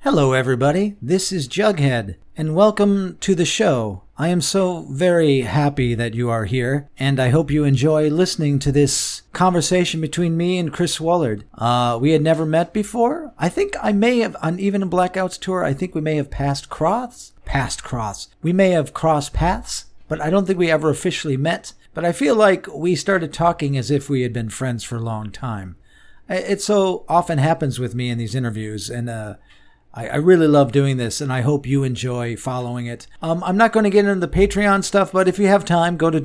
Hello everybody, this is Jughead, and welcome to the show. I am so very happy that you are here, and I hope you enjoy listening to this conversation between me and Chris Wollard. We had never met before. I think I may have, on Even in Blackouts tour, I think we may have passed cross. We may have crossed paths, but I don't think we ever officially met. But I feel like we started talking as if we had been friends for a long time. It so often happens with me in these interviews, and I really love doing this, and I hope you enjoy following it. I'm not going to get into the Patreon stuff, but if you have time, go to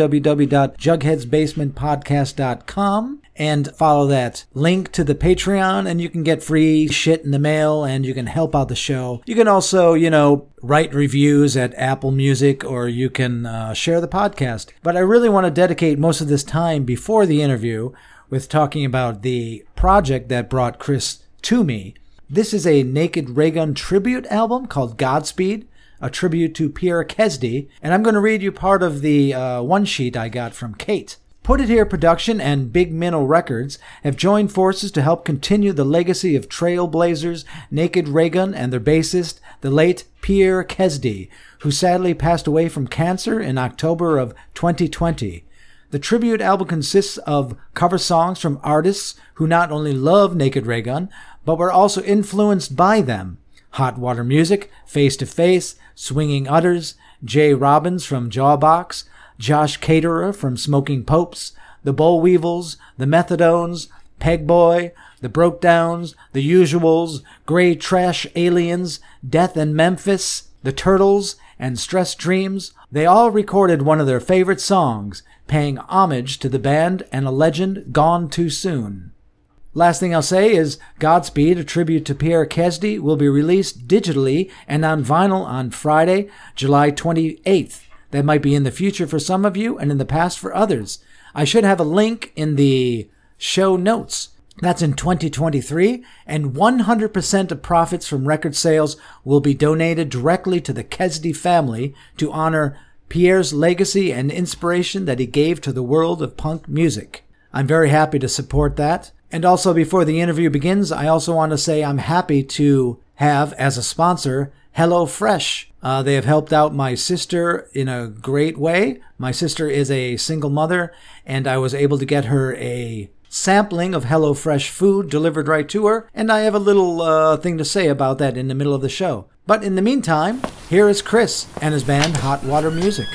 www.jugheadsbasementpodcast.com and follow that link to the Patreon, and you can get free shit in the mail, and you can help out the show. You can also, write reviews at Apple Music, or you can share the podcast. But I really want to dedicate most of this time before the interview with talking about the project that brought Chris to me. This is a Naked Raygun tribute album called Godspeed, a tribute to Pierre Kezdy, and I'm going to read you part of the one sheet I got from Kate. Put It Here Production and Big Minnow Records have joined forces to help continue the legacy of trailblazers Naked Raygun and their bassist, the late Pierre Kezdy, who sadly passed away from cancer in October of 2020. The tribute album consists of cover songs from artists who not only love Naked Raygun, but were also influenced by them. Hot Water Music, Face to Face, Swinging Utters, Jay Robbins from Jawbox, Josh Caterer from Smoking Popes, The Boll Weevils, The Methadones, Pegboy, The Broke Downs, The Usuals, Grey Trash Aliens, Death in Memphis, The Turtles, and Stress Dreams. They all recorded one of their favorite songs, paying homage to the band and a legend gone too soon. Last thing I'll say is Godspeed, a tribute to Pierre Kezdy, will be released digitally and on vinyl on Friday, July 28th. That might be in the future for some of you and in the past for others. I should have a link in the show notes. That's in 2023, and 100% of profits from record sales will be donated directly to the Kezdy family to honor Pierre's legacy and inspiration that he gave to the world of punk music. I'm very happy to support that. And also, before the interview begins, I also want to say I'm happy to have, as a sponsor, HelloFresh. They have helped out my sister in a great way. My sister is a single mother, and I was able to get her a sampling of HelloFresh food delivered right to her, and I have a little thing to say about that in the middle of the show. But in the meantime, here is Chris and his band Hot Water Music.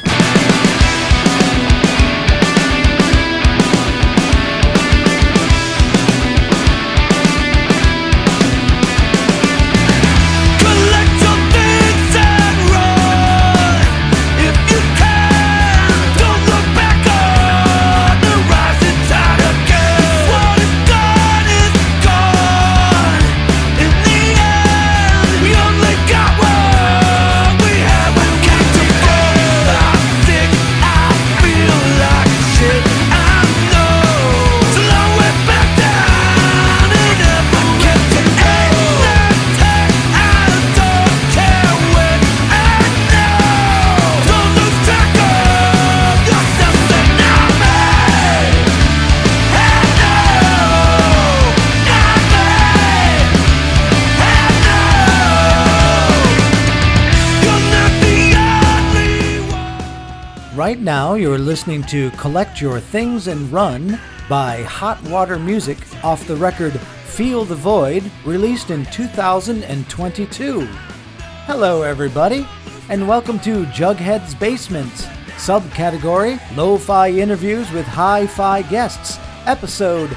Right now, you're listening to Collect Your Things and Run by Hot Water Music off the record Feel the Void, released in 2022. Hello, everybody, and welcome to Jughead's Basement, subcategory Lo-Fi Interviews with Hi-Fi Guests, episode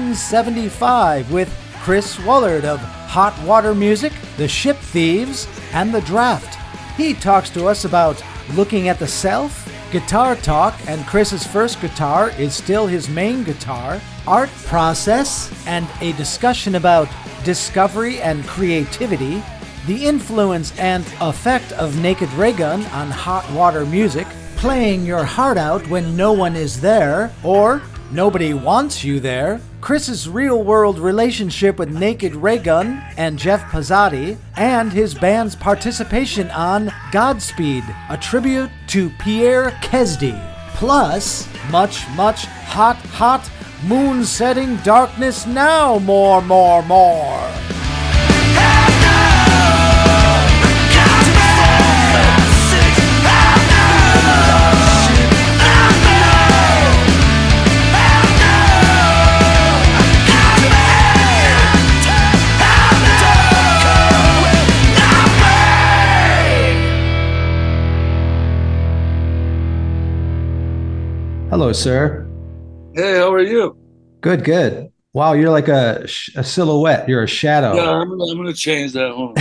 175 with Chris Wollard of Hot Water Music, The Ship Thieves, and The Draft. He talks to us about looking at the self, guitar talk, and Chris's first guitar is still his main guitar, art process, and a discussion about discovery and creativity, the influence and effect of Naked Raygun on Hot Water Music, playing your heart out when no one is there, or nobody wants you there, Chris's real-world relationship with Naked Raygun and Jeff Pezzati, and his band's participation on Godspeed, a tribute to Pierre Kezdy. Plus, much hot moon-setting darkness now, more. Hello, sir. Hey, how are you? Good, good. Wow, you're like a silhouette. You're a Yeah, shadow. I'm gonna change that one.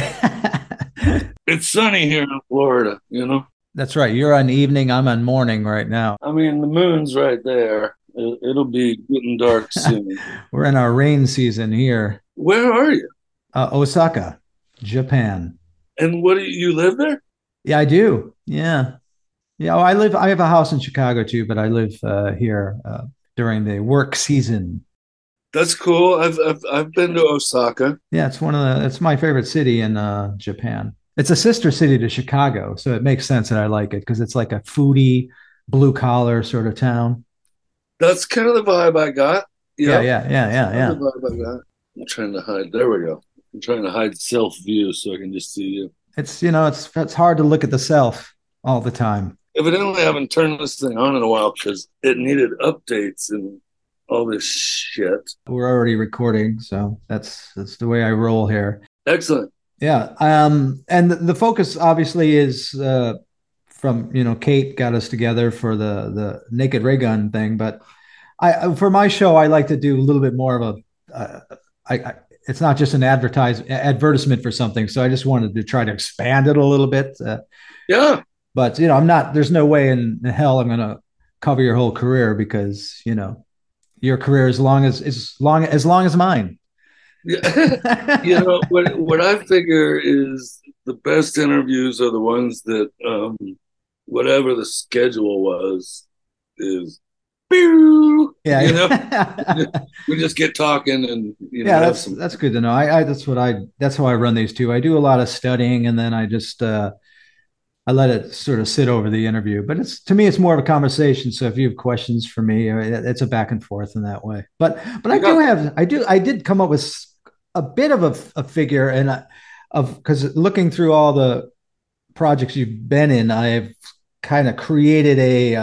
It's sunny here in Florida, you know. That's right. You're on evening. I'm on morning right now. I mean, the moon's right there. It'll be getting dark soon. We're in our rain season here. Where are you? Osaka, Japan. And what do you live there? Yeah, I do. Yeah. Yeah. I live, I have a house in Chicago too, but I live here during the work season. That's cool. I've been to Osaka. Yeah, it's my favorite city in Japan. It's a sister city to Chicago, so it makes sense that I like it because it's like a foodie, blue collar sort of town. That's kind of the vibe I got. Yeah, Yep, yeah, yeah, that's yeah, kind of yeah. the vibe I got. I'm trying to hide. There we go. I'm trying to hide self view so I can just see you. It's hard to look at the self all the time. Evidently, I haven't turned this thing on in a while because it needed updates and all this shit. We're already recording, so that's the way I roll here. Excellent. Yeah. And the focus obviously is from Kate got us together for the Naked Ray Gun thing, but I for my show I like to do a little bit more of a I it's not just an advertisement for something, so I just wanted to try to expand it a little bit. Yeah. But I'm not. There's no way in hell I'm going to cover your whole career because your career is long as mine. Yeah. You know, what I figure is the best interviews are the ones that whatever the schedule was is you know, Yeah. we just get talking and Yeah, have that's some. that's good to know. That's how I run these two. I do a lot of studying and then I just I let it sort of sit over the interview. But it's to me it's more of a conversation. So if you have questions for me, it's a back and forth in that way. But Yeah. I did come up with a bit of a figure and of because looking through all the projects you've been in, I've kind of created a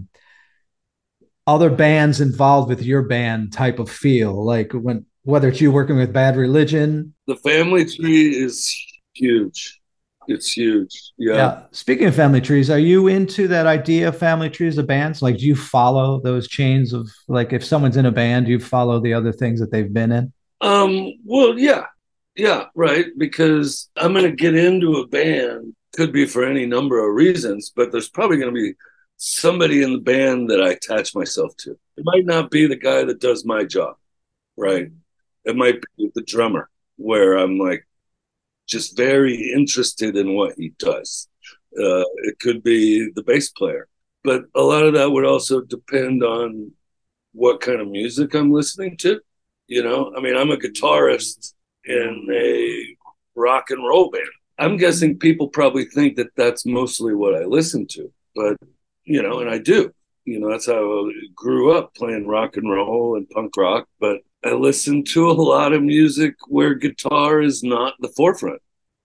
other bands involved with your band type of feel, like when whether it's you working with Bad Religion. The family tree is huge. It's huge. Yeah. Yeah. Speaking of family trees, are you into that idea of family trees of bands? Like, do you follow those chains of like if someone's in a band, do you follow the other things that they've been in? Well, yeah. Yeah, right. Because I'm going to get into a band, could be for any number of reasons, but there's probably going to be somebody in the band that I attach myself to. It might not be the guy that does my job, right? It might be the drummer, where I'm like just very interested in what he does. It could be the bass player, but a lot of that would also depend on what kind of music I'm listening to. You know, I mean, I'm a guitarist in a rock and roll band. I'm guessing people probably think that that's mostly what I listen to, but and I do. That's how I grew up playing rock and roll and punk rock. But I listen to a lot of music where guitar is not the forefront.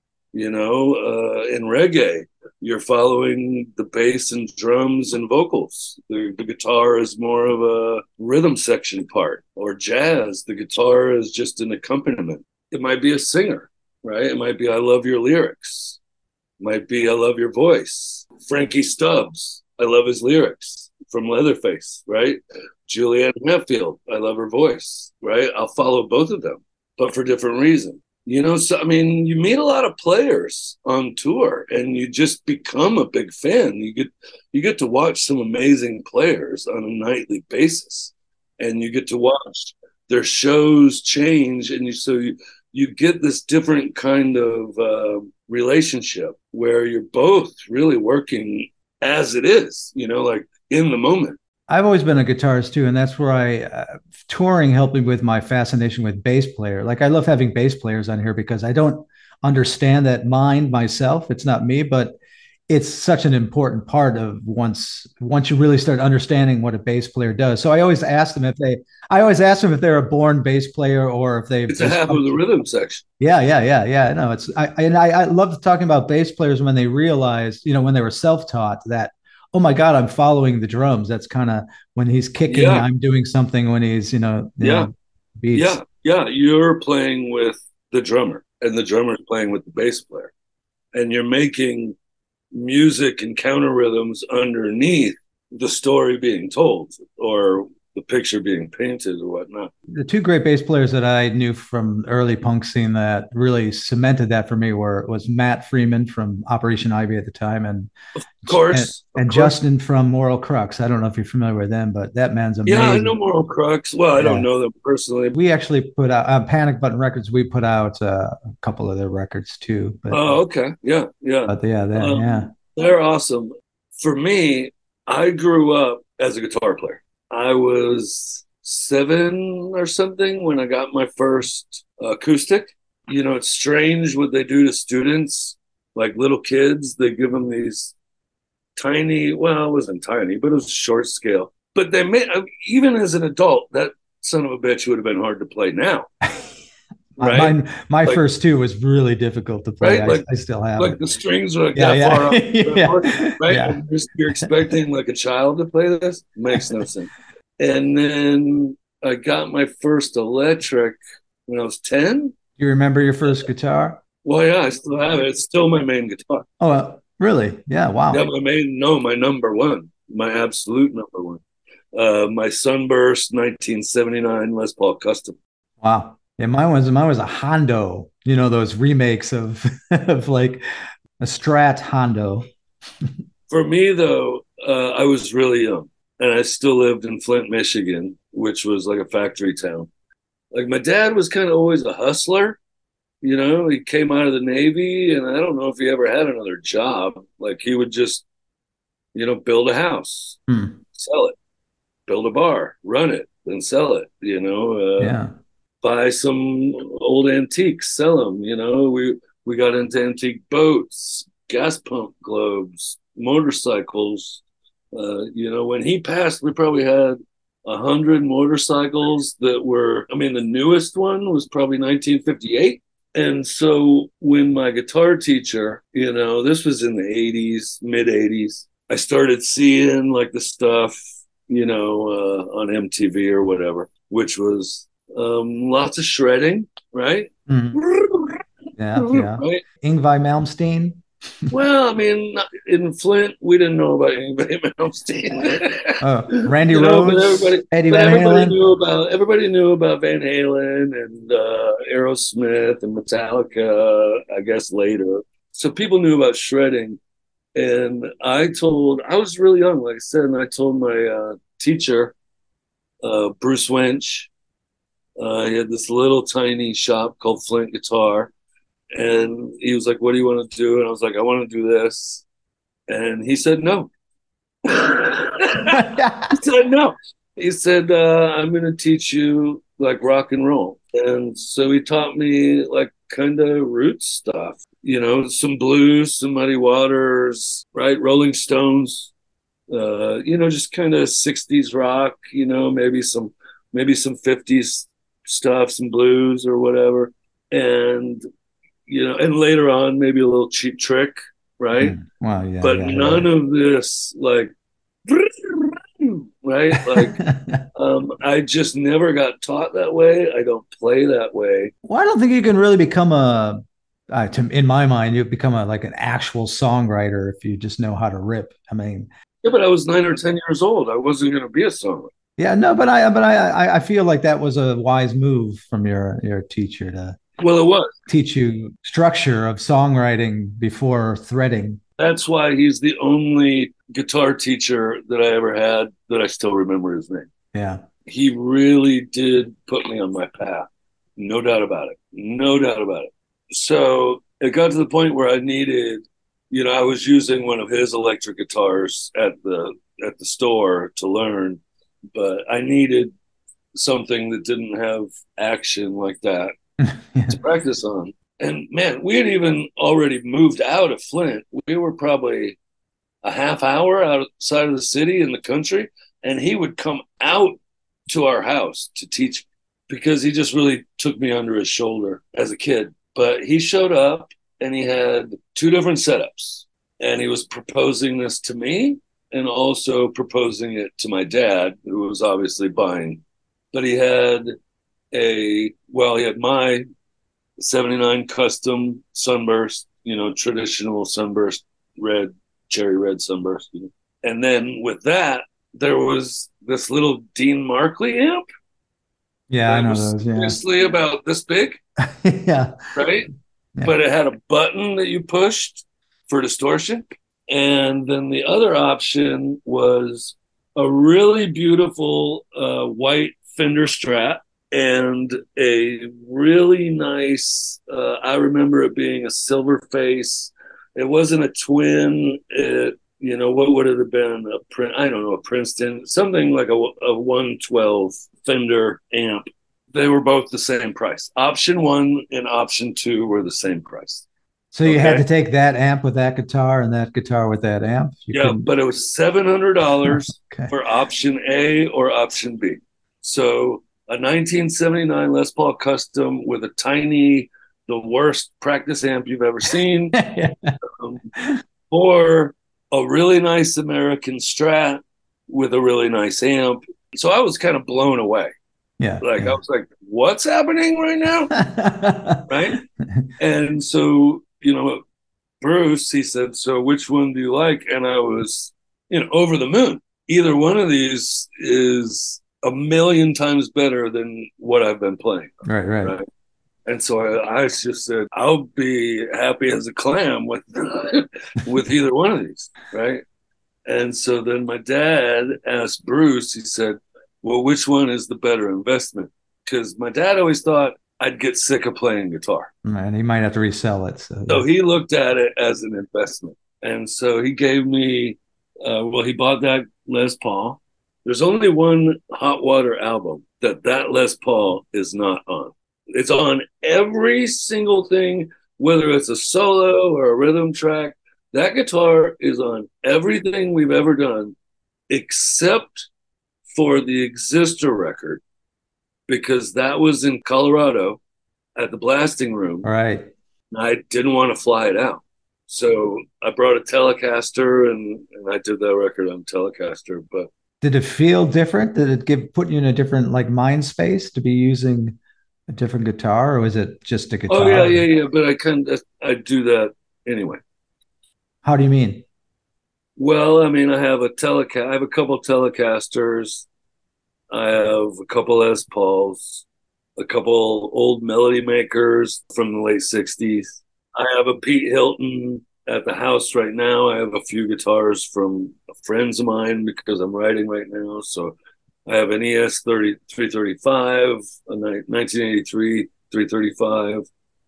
In reggae, you're following the bass and drums and vocals. The guitar is more of a rhythm section part, or jazz. The guitar is just an accompaniment. It might be a singer, right? It might be I love your lyrics. It might be I love your voice. Frankie Stubbs, I love his lyrics from Leatherface, right? Julianne Hatfield, I love her voice, right? I'll follow both of them, but for different reasons. So I mean, you meet a lot of players on tour, and you just become a big fan. You get to watch some amazing players on a nightly basis, and you get to watch their shows change, and you get this different kind of relationship where you're both really working as it is, like in the moment. I've always been a guitarist too, and that's where touring helped me with my fascination with bass player. Like I love having bass players on here because I don't understand that mind myself. It's not me, but it's such an important part of once you really start understanding what a bass player does. So I always ask them if they're a born bass player or if they've It's a just half of the rhythm section. yeah, yeah, yeah, yeah. No, I love talking about bass players when they realized, when they were self-taught that, oh my God, I'm following the drums. That's kind of when he's kicking, Yeah, I'm doing something when he's, yeah, beats. yeah, yeah. You're playing with the drummer, and the drummer's playing with the bass player, and you're making music and counter rhythms underneath the story being told or the picture being painted or whatnot. The two great bass players that I knew from early punk scene that really cemented that for me was Matt Freeman from Operation Ivy at the time, Of and, course, of and course. Justin from Moral Crux. I don't know if you're familiar with them, but that man's Yeah, I know amazing. Moral Crux. Well, I don't Yeah, know them personally. we actually put out Panic Button Records. We put out a couple of their records too, Oh, okay. Yeah, yeah. but yeah, yeah. They're awesome. For me, I grew up as a guitar player. I was 7 or something when I got my first acoustic. You know, it's strange what they do to students, like little kids. They give them these tiny, well, it wasn't tiny, but it was short scale. But they made, even as an adult, that son of a bitch would have been hard to play now, right? My Like, first two was really difficult to play. right? I still have Like it. the strings are like Yeah, that far yeah, up, yeah, right? yeah. And you're expecting like a child to play this? Makes no sense. And then I got my first electric when I was 10. You remember your first guitar? Well, yeah, I still have it. It's still my main guitar. Oh, really? Yeah. Yeah, Wow. my number one, my absolute number one. My Sunburst 1979 Les Paul Custom. Wow. Yeah, mine was a Hondo. You know those remakes of of like a Strat Hondo. For me, though, I was really young and I still lived in Flint, Michigan, which was like a factory town. Like my dad was kind of always a hustler. You know, he came out of the Navy and I don't know if he ever had another job. Like he would just, build a house, Hmm. sell it, build a bar, run it, then sell it, Yeah. buy some old antiques, sell them, we got into antique boats, gas pump globes, motorcycles. When he passed, we probably had 100 motorcycles that were, I mean, the newest one was probably 1958. And so when my guitar teacher, this was in the 80s, mid 80s, I started seeing like the stuff, on MTV or whatever, which was lots of shredding, right? Hmm. Yeah. Yeah. Right. Ingvi Malmsteen. Well, I mean, in Flint, we didn't know about anybody Malmsteen. Randy But Rhodes, everybody, Eddie but Van Halen. everybody knew about Van Halen and Aerosmith and Metallica. I guess later, so people knew about shredding. And I was really young, like I said, and I told my teacher, Bruce Winch, he had this little tiny shop called Flint Guitar. And he was like, "What do you want to do?" And I was like, "I want to do this." And he said, "No." He said, "No." He said, "I'm going to teach you like rock and roll." And so he taught me like kind of roots stuff, some blues, some Muddy Waters, right? Rolling Stones, just kind of 60s rock, maybe some 50s stuff, some blues or whatever. And and later on, maybe a little Cheap Trick, right? Wow. Yeah. But Yeah. none of this, like, right? Like, Yeah. I just never got taught that way. I don't play that way. Well, I don't think you can really become in my mind, you become like an actual songwriter if you just know how to rip. I mean, Yeah, but I was 9 or 10 years old. I wasn't going to be a songwriter. yeah, no, but I feel like that was a wise move from your teacher to Well, it was. teach you structure of songwriting before threading. That's why he's the only guitar teacher that I ever had that I still remember his name. Yeah. He really did put me on my path. No doubt about it. No doubt about it. So it got to the point where I needed, I was using one of his electric guitars at the store to learn, but I needed something that didn't have action like that to practice on. And man, we had even already moved out of Flint. We were probably a half hour outside of the city in the country, and he would come out to our house to teach because he just really took me under his shoulder as a kid. But he showed up and he had two different setups, and he was proposing this to me and also proposing it to my dad, who was obviously buying. But he had my 79 custom Sunburst, traditional Sunburst red, cherry red Sunburst. And then with that, there was this little Dean Markley amp Yeah, I that know was those. Yeah. seriously about this big, Yeah. right? Yeah. But it had a button that you pushed for distortion. And then the other option was a really beautiful white Fender Strat and a really nice, I remember it being a silver face. It wasn't a twin. What would it have been? I don't know, a Princeton, something like a 112 Fender amp. They were both the same price. Option one and option two were the same price. So you had Okay. to take that amp with that guitar and that guitar with that amp. You Yeah, couldn't. but it was $700 Okay. for option A or option B. So a 1979 Les Paul Custom with a tiny, the worst practice amp you've ever seen, Yeah. um, or a really nice American Strat with a really nice amp. So I was kind of blown away. Yeah. Like I was like, what's happening right now? Right. And so, Bruce, he said, so which one do you like? And I was, over the moon. Either one of these is a million times better than what I've been playing. Right. Right. Right. And so I just said, I'll be happy as a clam with with either one of these. Right. And so then my dad asked Bruce, he said, well, which one is the better investment? Because my dad always thought I'd get sick of playing guitar. And he might have to resell it. So So he looked at it as an investment. And so he gave me, he bought that Les Paul. There's only one Hot Water album that Les Paul is not on. It's on every single thing, whether it's a solo or a rhythm track. That guitar is on everything we've ever done, except for the Existor record, because that was in Colorado at the blasting room. all right. I didn't want to fly it out. So I brought a Telecaster and I did that record on Telecaster. But Did it feel different? Did it put you in a different like mind space to be using a different guitar, or was it just a oh guitar? yeah. But I do that anyway. How do you mean? Well, I mean, I have a couple Telecasters. I have a couple Les Pauls, a couple old Melody Makers from the late 60s. I have a Pete Hilton at the house right now. I have a few guitars from friends of mine because I'm writing right now. So I have an ES 335, a 1983 335.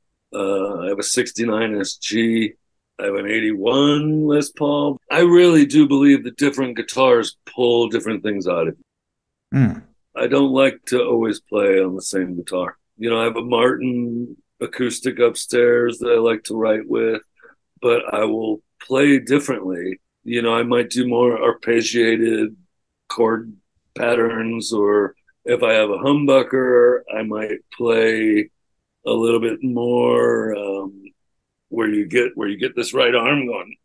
I have a 69 SG. I have an 81 Les Paul. I really do believe that different guitars pull different things out of you. Mm. I don't like to always play on the same guitar. I have a Martin acoustic upstairs that I like to write with, but I will play differently. I might do more arpeggiated chord patterns, or if I have a humbucker, I might play a little bit more where you get this right arm going.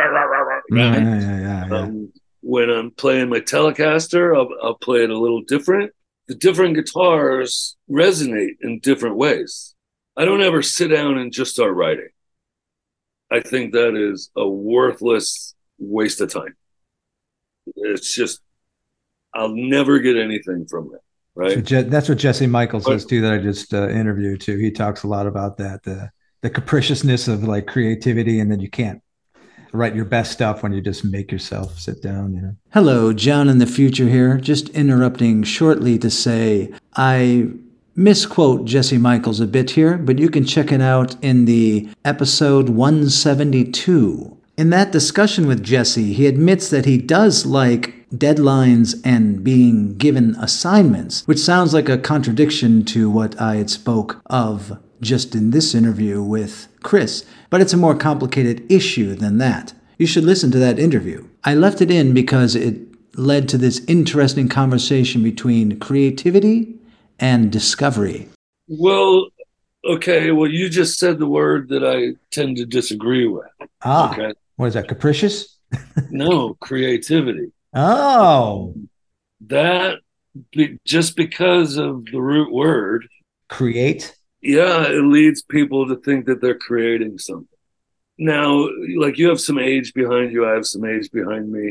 Yeah. When I'm playing my Telecaster, I'll play it a little different. The different guitars resonate in different ways. I don't ever sit down and just start writing. I think that is a worthless waste of time. It's just, I'll never get anything from it. Right. That's what Jesse Michaels says too, that I just interviewed too. He talks a lot about that, the capriciousness of like creativity, and then you can't write your best stuff when you just make yourself sit down. Hello, John in the future here, just interrupting shortly to say I misquote Jesse Michaels a bit here, but you can check it out in the episode 172. In that discussion with Jesse, he admits that he does like deadlines and being given assignments, which sounds like a contradiction to what I had spoke of just in this interview with Chris, but it's a more complicated issue than that. You should listen to that interview. I left it in because it led to this interesting conversation between creativity and discovery. Well, okay. Well, you just said the word that I tend to disagree with. Okay. What is that, capricious? No, creativity. Oh. That, just because of the root word. Create? Yeah, it leads people to think that they're creating something. Now, like, you have some age behind you, I have some age behind me.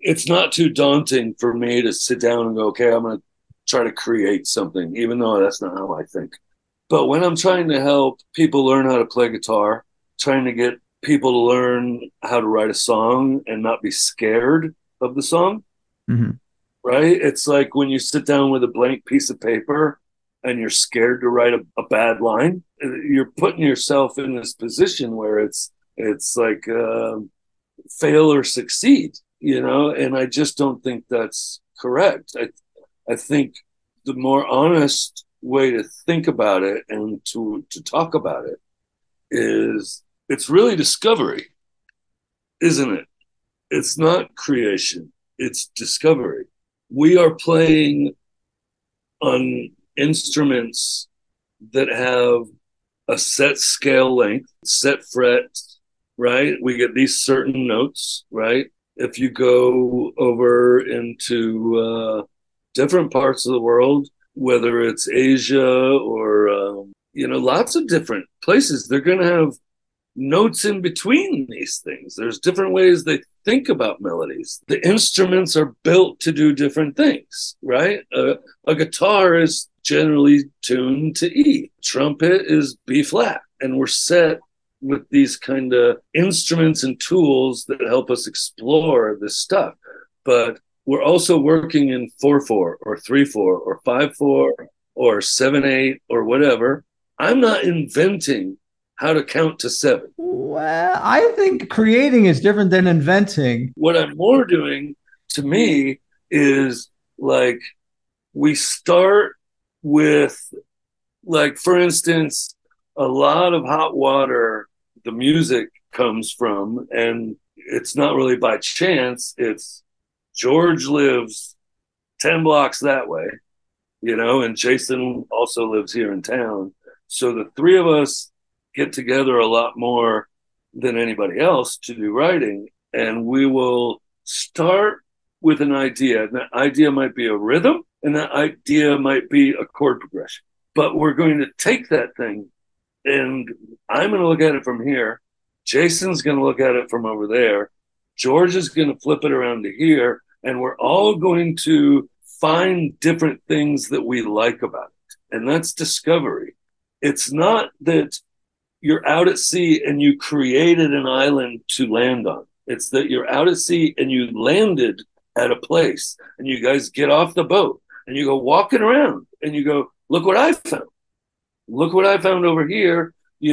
it's not too daunting for me to sit down and go, okay, I'm going to try to create something, even though that's not how I think. But when I'm trying to help people learn how to play guitar, trying to get people to learn how to write a song and not be scared of the song, Mm-hmm. right? It's like when you sit down with a blank piece of paper and you're scared to write a bad line, you're putting yourself in this position where it's like fail or succeed, you know. And I just don't think that's correct. I think the more honest way to think about it and to talk about it is it's really discovery, isn't it? It's not creation, it's discovery. We are playing on instruments that have a set scale length, set frets, right? We get these certain notes, right? If you go over into different parts of the world, whether it's Asia or, lots of different places, they're going to have notes in between these things. There's different ways they think about melodies. The instruments are built to do different things, right? A guitar is generally tuned to E. Trumpet is B flat. And we're set with these kind of instruments and tools that help us explore this stuff. But we're also working in 4/4 or 3/4 or 5/4 or 7/8 or whatever. I'm not inventing how to count to 7. Well, I think creating is different than inventing. What I'm more doing, to me, is like we start with, like, for instance, a lot of Hot Water, the music comes from, and it's not really by chance. It's George lives 10 blocks that way, and Jason also lives here in town. So the three of us get together a lot more than anybody else to do writing. And we will start with an idea. And that idea might be a rhythm, and that idea might be a chord progression. But we're going to take that thing, and I'm going to look at it from here. Jason's going to look at it from over there. George is going to flip it around to here. And we're all going to find different things that we like about it. And that's discovery. It's not that you're out at sea and you created an island to land on. It's that you're out at sea and you landed at a place, and you guys get off the boat and you go walking around and you go, look what I found. Look what I found over here.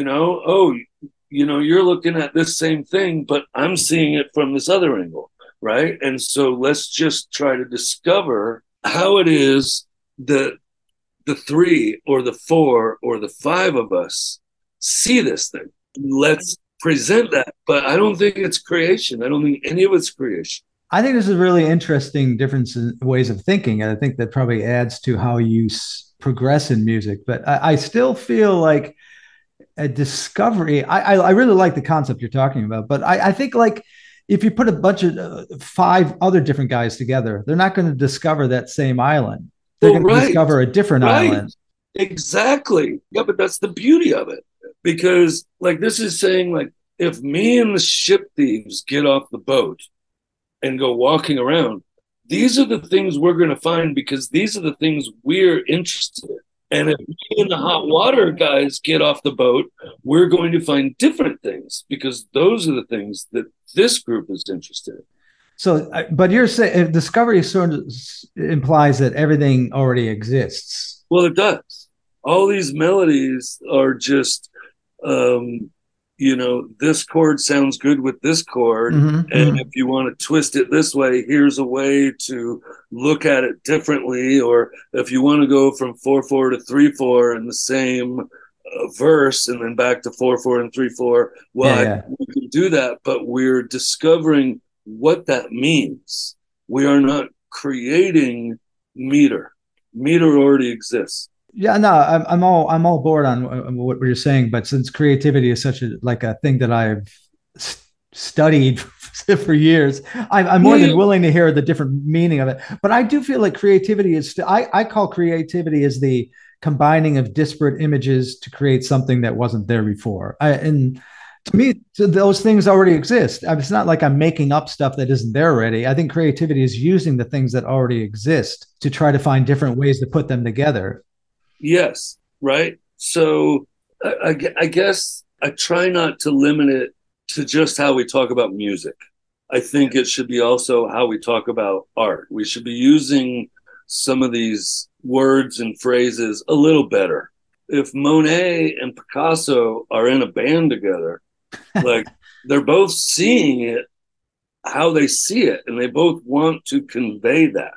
You're looking at this same thing, but I'm seeing it from this other angle, right? And so let's just try to discover how it is that the 3 or the 4 or the 5 of us see this thing. Let's present that. But I don't think it's creation. I don't think any of it's creation. I think this is a really interesting difference in ways of thinking. And I think that probably adds to how you progress in music. But I still feel like a discovery. I really like the concept you're talking about. But I think, like, if you put a bunch of 5 other different guys together, they're not going to discover that same island. They're going to discover a different island. Exactly. Yeah, but that's the beauty of it. Because, like, this is saying, like, if me and the ship thieves get off the boat and go walking around, these are the things we're going to find, because these are the things we're interested in. And if me and the Hot Water guys get off the boat, we're going to find different things, because those are the things that this group is interested in. So, but you're saying discovery sort of implies that everything already exists. Well, it does. All these melodies are just, this chord sounds good with this chord. And if you want to twist it this way, here's a way to look at it differently. Or if you want to go from 4/4 to 3/4 in the same verse and then back to 4/4 and 3/4, we can do that, but we're discovering what that means. We are not creating meter. Meter already exists. Yeah, no, I'm all aboard on what you're saying, but since creativity is such a thing that I've studied for years, I'm more than willing to hear the different meaning of it. But I do feel like creativity is I call creativity as the combining of disparate images to create something that wasn't there before. And To me, so those things already exist. It's not like I'm making up stuff that isn't there already. I think creativity is using the things that already exist to try to find different ways to put them together. Yes, right. So I guess I try not to limit it to just how we talk about music. I think it should be also how we talk about art. We should be using some of these words and phrases a little better. If Monet and Picasso are in a band together, like they're both seeing it how they see it, and they both want to convey that.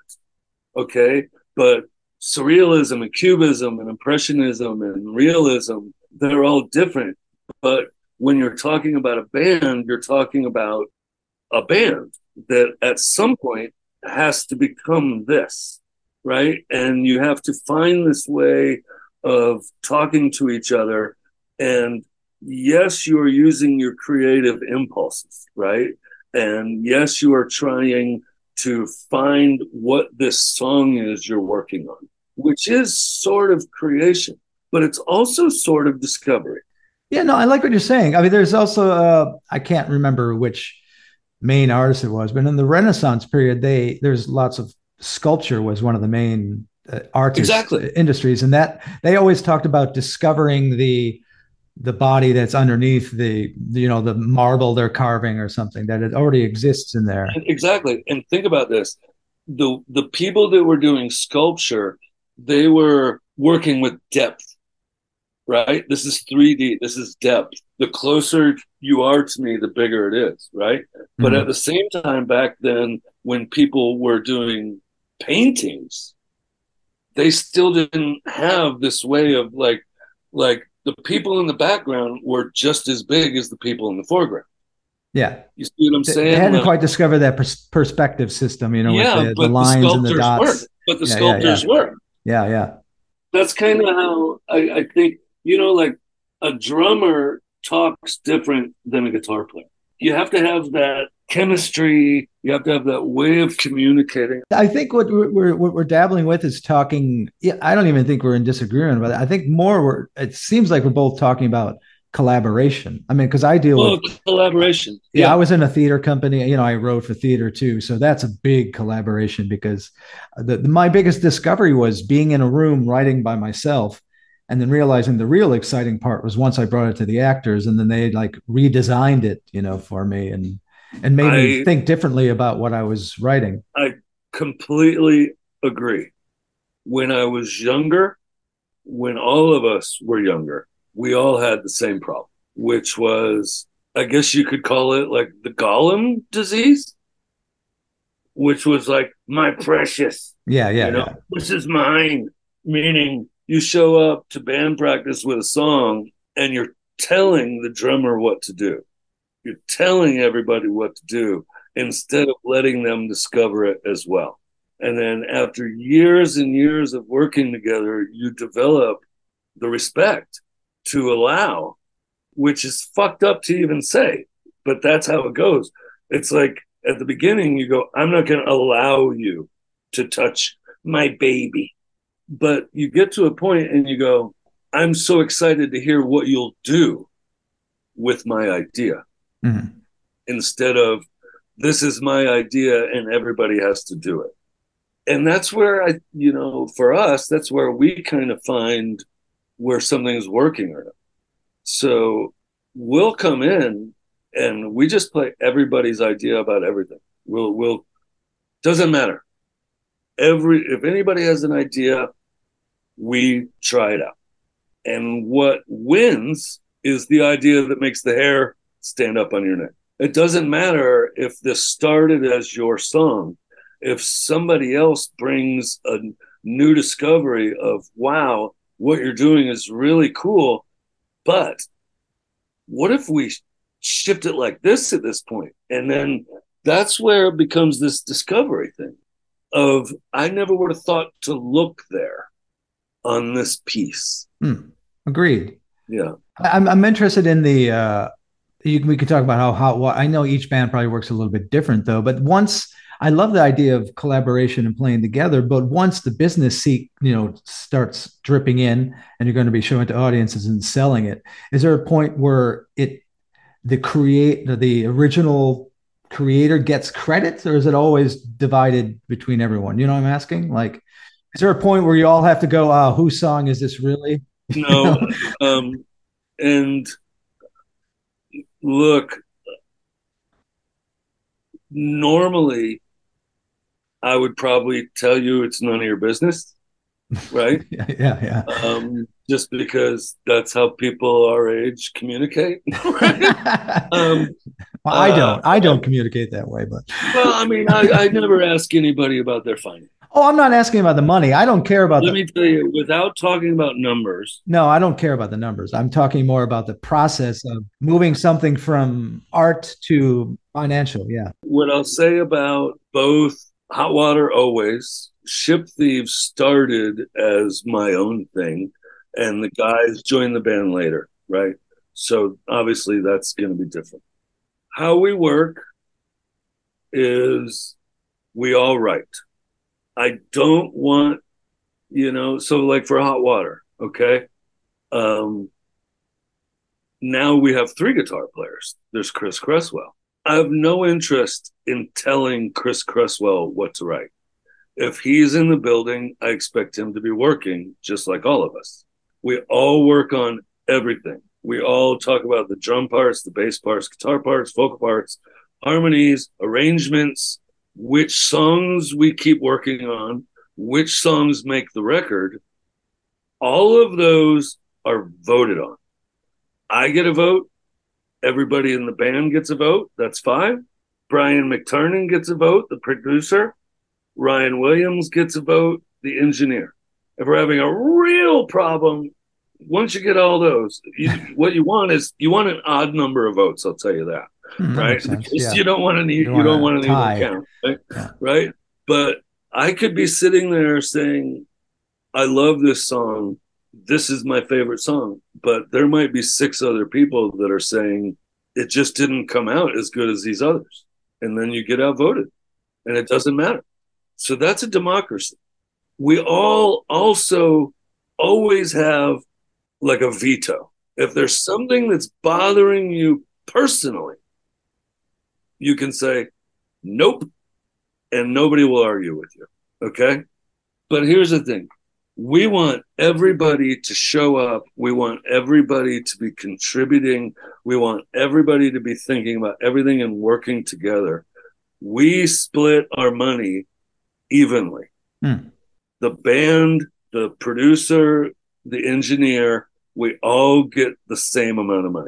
Okay. But surrealism and cubism and impressionism and realism, they're all different. But when you're talking about a band, you're talking about a band that at some point has to become this, right? And you have to find this way of talking to each other. And yes, you are using your creative impulses, right? And yes, you are trying to find what this song is you're working on, which is sort of creation, but it's also sort of discovery. Yeah, no, I like what you're saying. I mean, there's also I can't remember which main artist it was, but in the Renaissance period, there's lots of sculpture was one of the main artist Exactly. industries, and that they always talked about discovering the body that's underneath the marble they're carving or something that it already exists in there. Exactly. And think about this. The people that were doing sculpture, they were working with depth, right? This is 3D. This is depth. The closer you are to me, the bigger it is, right? But at Mm-hmm. the same time, back then, when people were doing paintings, they still didn't have this way of like the people in the background were just as big as the people in the foreground. Yeah, You see what I'm they saying? hadn't Like, quite discovered that perspective system, with yeah, the but the lines and the sculptors were. dots. But the Yeah, yeah, yeah, sculptors were. yeah, yeah. That's kind of how I think, like a drummer talks different than a guitar player. You have to have that chemistry. You have to have that way of communicating. I think what we're dabbling with is talking. Yeah, I don't even think we're in disagreement about it. I think more it seems like we're both talking about collaboration. I mean, because I deal with Well, collaboration. yeah, I Yeah. was in a theater company. I wrote for theater too, so that's a big collaboration because my biggest discovery was being in a room writing by myself, and then realizing the real exciting part was once I brought it to the actors, and then they like redesigned it, for me and made me I think differently about what I was writing. I completely agree. When I was younger, when all of us were younger, we all had the same problem, which was, I guess you could call it like the Gollum disease, which was like, my precious, Yeah, yeah, yeah, this is mine. Meaning you show up to band practice with a song and you're telling the drummer what to do. You're telling everybody what to do instead of letting them discover it as well. And then after years and years of working together, you develop the respect to allow, which is fucked up to even say, but that's how it goes. It's like at the beginning, you go, I'm not going to allow you to touch my baby. But you get to a point and you go, I'm so excited to hear what you'll do with my idea Mhm. instead of this is my idea and everybody has to do it. And that's where for us, that's where we kind of find where something's working or not. So we'll come in and we just play everybody's idea about everything. We'll doesn't matter. If anybody has an idea, we try it out. And what wins is the idea that makes the hair stand up on your neck. It doesn't matter if this started as your song. If somebody else brings a new discovery of, wow, what you're doing is really cool, but what if we shift it like this at this point? And then that's where it becomes this discovery thing of, I never would have thought to look there on this piece. Hmm. Agreed. Yeah. I'm interested in we could talk about I know each band probably works a little bit different though, but once I love the idea of collaboration and playing together, but once the business seat, starts dripping in and you're going to be showing to audiences and selling it, is there a point where the original creator gets credit, or is it always divided between everyone? You know what I'm asking? Like, is there a point where you all have to go, whose song is this really? You No, know? and look, normally I would probably tell you it's none of your business, right? Yeah, yeah, Just because that's how people our age communicate, right? yeah. Um, Well, I uh, don't. I don't communicate that way, but well, I mean, I never ask anybody about their finances. oh, I'm not asking about the money. I don't care about Let the. me tell you, without talking about numbers, No, I don't care about the numbers. I'm talking more about the process of moving something from art to financial. Yeah. what I'll say about both Hot Water Always, Ship Thieves started as my own thing, and the guys joined the band later, right? So obviously that's going to be different. How we work is we all write. I don't want, so like for Hot Water, okay? Um, Now we have three guitar players. There's Chris Cresswell. I have no interest in telling Chris Cresswell what to write. If he's in the building, I expect him to be working just like all of us. We all work on everything. We all talk about the drum parts, the bass parts, guitar parts, vocal parts, harmonies, arrangements, which songs we keep working on, which songs make the record. All of those are voted on. I get a vote. Everybody in the band gets a vote. That's five. Brian McTernan gets a vote, the producer. Ryan Williams gets a vote, the engineer. If we're having a real problem, once you get all those, what you want is you want an odd number of votes. I'll tell you that, That right? makes sense. Because Yeah. you don't want to You need don't you want don't want to an even tie. count, right? Yeah. Right? But I could be sitting there saying, "I love this song. This is my favorite song," but there might be six other people that are saying it just didn't come out as good as these others, and then you get outvoted, and it doesn't matter. So that's a democracy. We all also always have like a veto. If there's something that's bothering you personally, you can say, nope, and nobody will argue with you. Okay. But here's the thing, we want everybody to show up. We want everybody to be contributing. We want everybody to be thinking about everything and working together. We split our money evenly. Hmm. The band, the producer, the engineer, we all get the same amount of money.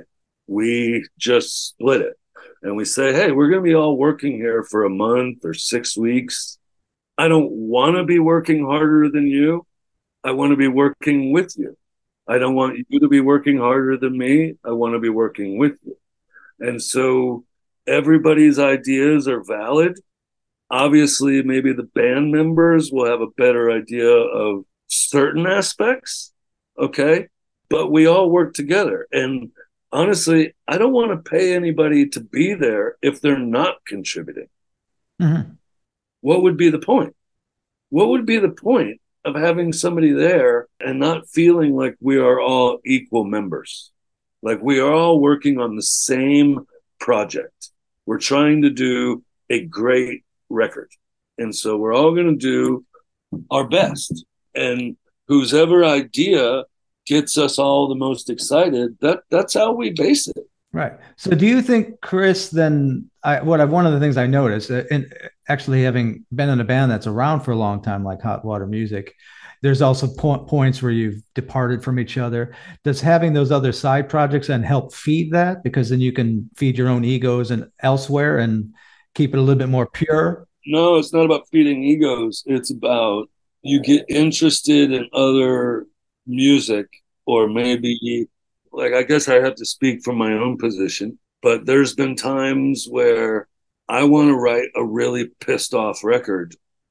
We just split it. And we say, hey, we're going to be all working here for a month or 6 weeks. I don't want to be working harder than you. I want to be working with you. I don't want you to be working harder than me. I want to be working with you. And so everybody's ideas are valid. Obviously, maybe the band members will have a better idea of certain aspects, okay? But we all work together. And honestly, I don't want to pay anybody to be there if they're not contributing. Mm-hmm. What would be the point? What would be the point of having somebody there and not feeling like we are all equal members? Like we are all working on the same project. We're trying to do a great record. And so we're all going to do our best. And whose ever idea gets us all the most excited, that's how we base it. Right. So, do you think, Chris? Then, one of the things I noticed, and actually having been in a band that's around for a long time, like Hot Water Music, there's also points where you've departed from each other. Does having those other side projects and help feed that? Because then you can feed your own egos and elsewhere and keep it a little bit more pure. No, it's not about feeding egos. It's about you get interested in other music, or maybe, like, I guess I have to speak from my own position, but there's been times where I want to write a really pissed off record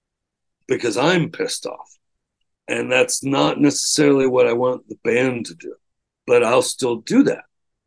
because I'm pissed off. And that's not necessarily what I want the band to do, but I'll still do that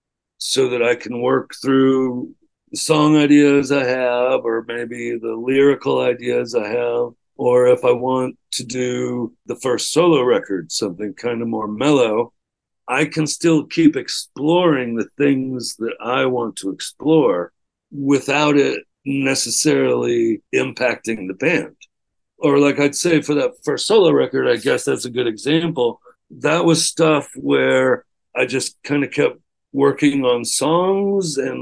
so that I can work through the song ideas I have, or maybe the lyrical ideas I have, or if I want to do the first solo record, something kind of more mellow, I can still keep exploring the things that I want to explore without it necessarily impacting the band. Or like I'd say for that first solo record, I guess that's a good example. That was stuff where I just kind of kept working on songs and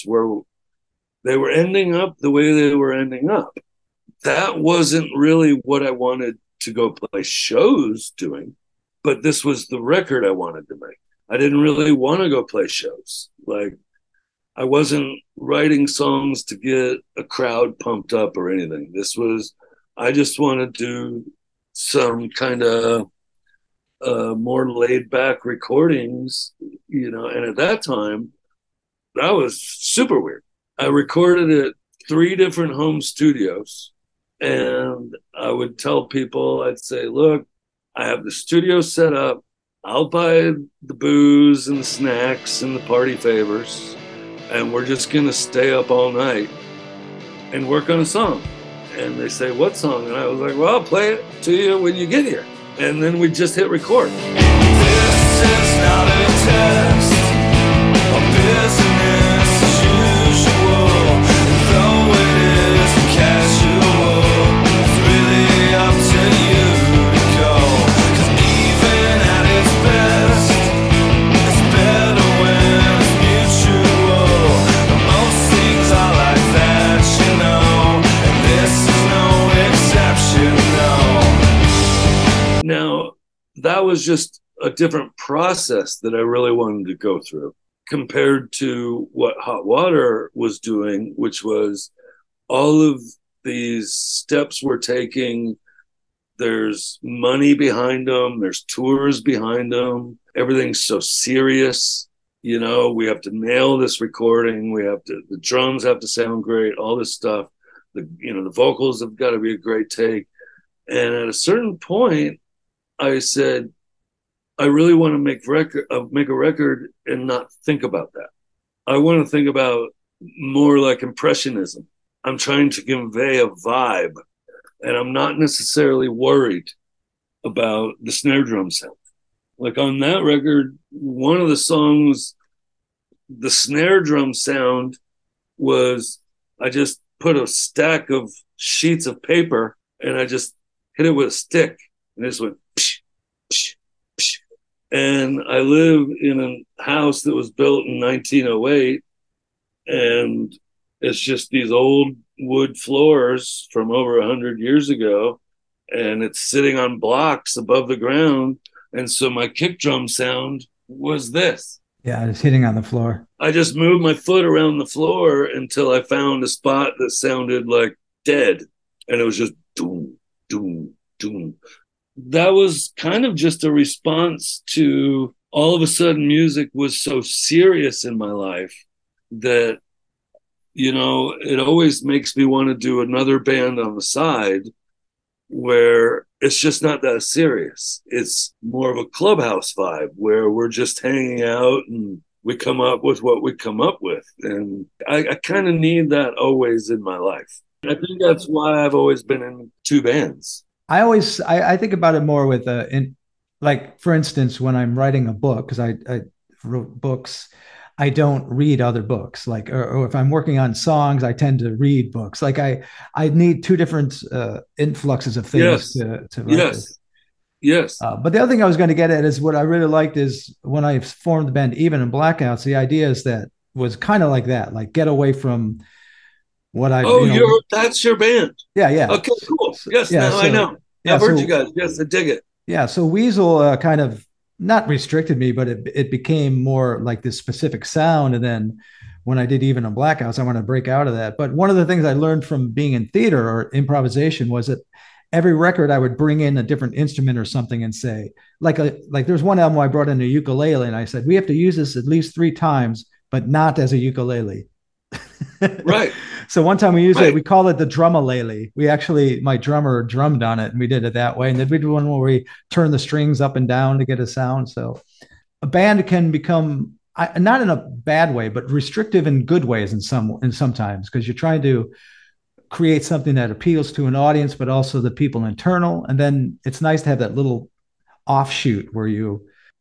they were ending up the way they were ending up. That wasn't really what I wanted to go play shows doing, but this was the record I wanted to make. I didn't really want to go play shows. Like, I wasn't writing songs to get a crowd pumped up or anything. I just wanted to do some kind of more laid back recordings, and at that time, that was super weird. I recorded at 3 different home studios, and I would tell people, I'd say, look, I have the studio set up. I'll buy the booze and the snacks and the party favors, and we're just going to stay up all night and work on a song. And they say, what song? And I was like, well, I'll play it to you when you get here. And then we just hit record. This is not a test of business as usual. Though it is casual, it's really up to you to go. 'Cause even at its best, it's better when it's mutual. But most things are like that, you know. And this is no exception, no. Now, that was just a different process that I really wanted to go through compared to what Hot Water was doing, which was all of these steps we're taking. There's money behind them. There's tours behind them. Everything's so serious. We have to nail this recording. The drums have to sound great, all this stuff. The vocals have got to be a great take. And at a certain point, I said, I really want to make a record and not think about that. I want to think about more like impressionism. I'm trying to convey a vibe, and I'm not necessarily worried about the snare drum sound. Like on that record, one of the songs, the snare drum sound was, I just put a stack of sheets of paper and I just hit it with a stick, and it just went psh, psh, psh. And I live in a house that was built in 1908, and it's just these old wood floors from over 100 years ago, and it's sitting on blocks above the ground. And so my kick drum sound was this. Yeah, just hitting on the floor. I just moved my foot around the floor until I found a spot that sounded like dead, and it was just doom, doom, doom. That was kind of just a response to all of a sudden music was so serious in my life that, it always makes me want to do another band on the side where it's just not that serious. It's more of a clubhouse vibe where we're just hanging out and we come up with what we come up with. And I kind of need that always in my life. I think that's why I've always been in 2 bands. I think about it more with like, for instance, when I'm writing a book, because I wrote books, I don't read other books. Like, or if I'm working on songs, I tend to read books. Like I need 2 different influxes of things to write this. Yes. But the other thing I was going to get at is what I really liked is when I formed the band Even and Blackouts, the idea is that was kind of like that, like get away from what I. Oh, that's your band. Yeah. Okay, cool. Yes, yeah, now I know. I've heard you guys. Yes, I dig it. Yeah, so Weasel kind of not restricted me, but it became more like this specific sound. And then when I did Even and Blackouts, I want to break out of that. But one of the things I learned from being in theater or improvisation was that every record I would bring in a different instrument or something and say, like there's one album I brought in a ukulele and I said, we have to use this at least 3 times, but not as a ukulele. Right. So one time we used it, we call it the drumalele. My drummer drummed on it and we did it that way. And then we did one where we turn the strings up and down to get a sound. So a band can become, not in a bad way, but restrictive in good ways in sometimes, because you're trying to create something that appeals to an audience, but also the people internal. And then it's nice to have that little offshoot where you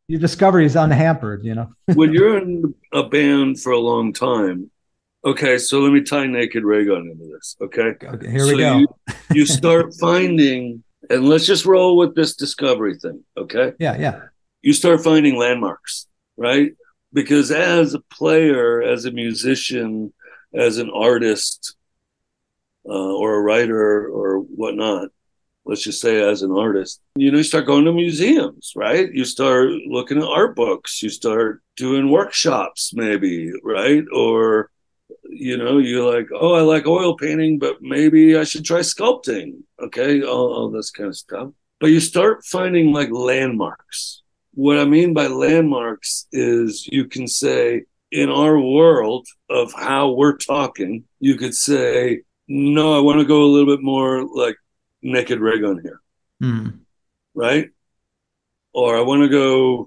Your discovery is unhampered, you know. when you're in a band for a long time, okay, so let me tie Naked Raygun into this, okay? Okay, here So we go. you start finding, and let's just roll with this discovery thing, okay? Yeah, yeah. You start finding landmarks, right? Because as a player, as a musician, as an artist, or a writer or whatnot, let's just say as an artist, you start going to museums, right? You start looking at art books, you start doing workshops maybe, right? Or you're like, oh, I like oil painting, but maybe I should try sculpting. Okay, all this kind of stuff. But you start finding like landmarks. What I mean by landmarks is you can say, in our world of how we're talking, you could say, no, I want to go a little bit more like Naked Raygun here, right? Or I want to go,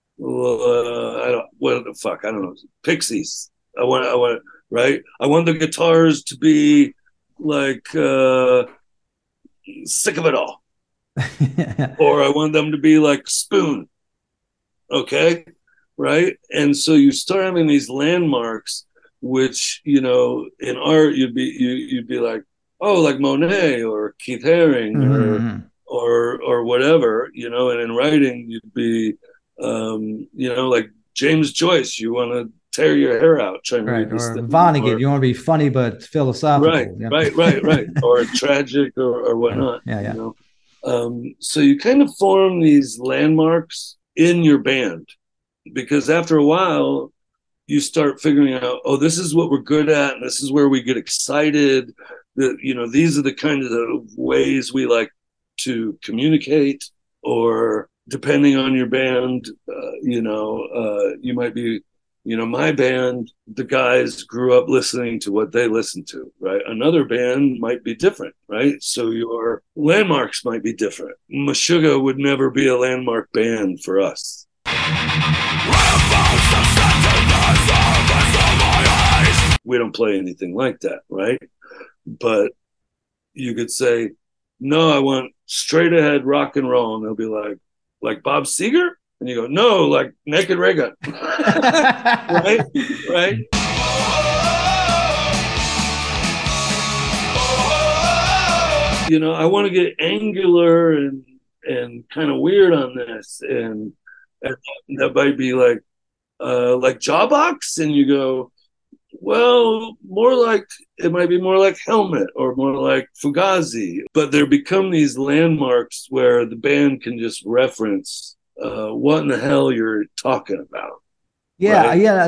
what the fuck? I don't know, Pixies. I want, right? I want the guitars to be like Sick of It All, or I want them to be like Spoon. Okay, right? And so you start having these landmarks, which in art you'd be like, oh, like Monet or Keith Haring or whatever, and in writing you'd be, like James Joyce. You want to tear your hair out trying to read these or things. Vonnegut, you want to be funny but philosophical. Right, Yeah. right. Or tragic or whatnot. Yeah. So you kind of form these landmarks in your band, because after a while you start figuring out, oh, this is what we're good at, and this is where we get excited. That these are the kind of ways we like to communicate. Or depending on your band, you might be, my band, the guys grew up listening to what they listened to, right? Another band might be different, right? So your landmarks might be different. Meshuggah would never be a landmark band for us. We don't play anything like that, right? But you could say, no, I want straight ahead rock and roll. And they'll be like Bob Seger? And you go, no, like Naked Raygun. Right? I want to get angular and kind of weird on this. And that might be like Jawbox. And you go, well, it might be more like Helmet or more like Fugazi. But there become these landmarks where the band can just reference what in the hell you're talking about. Yeah, right? yeah.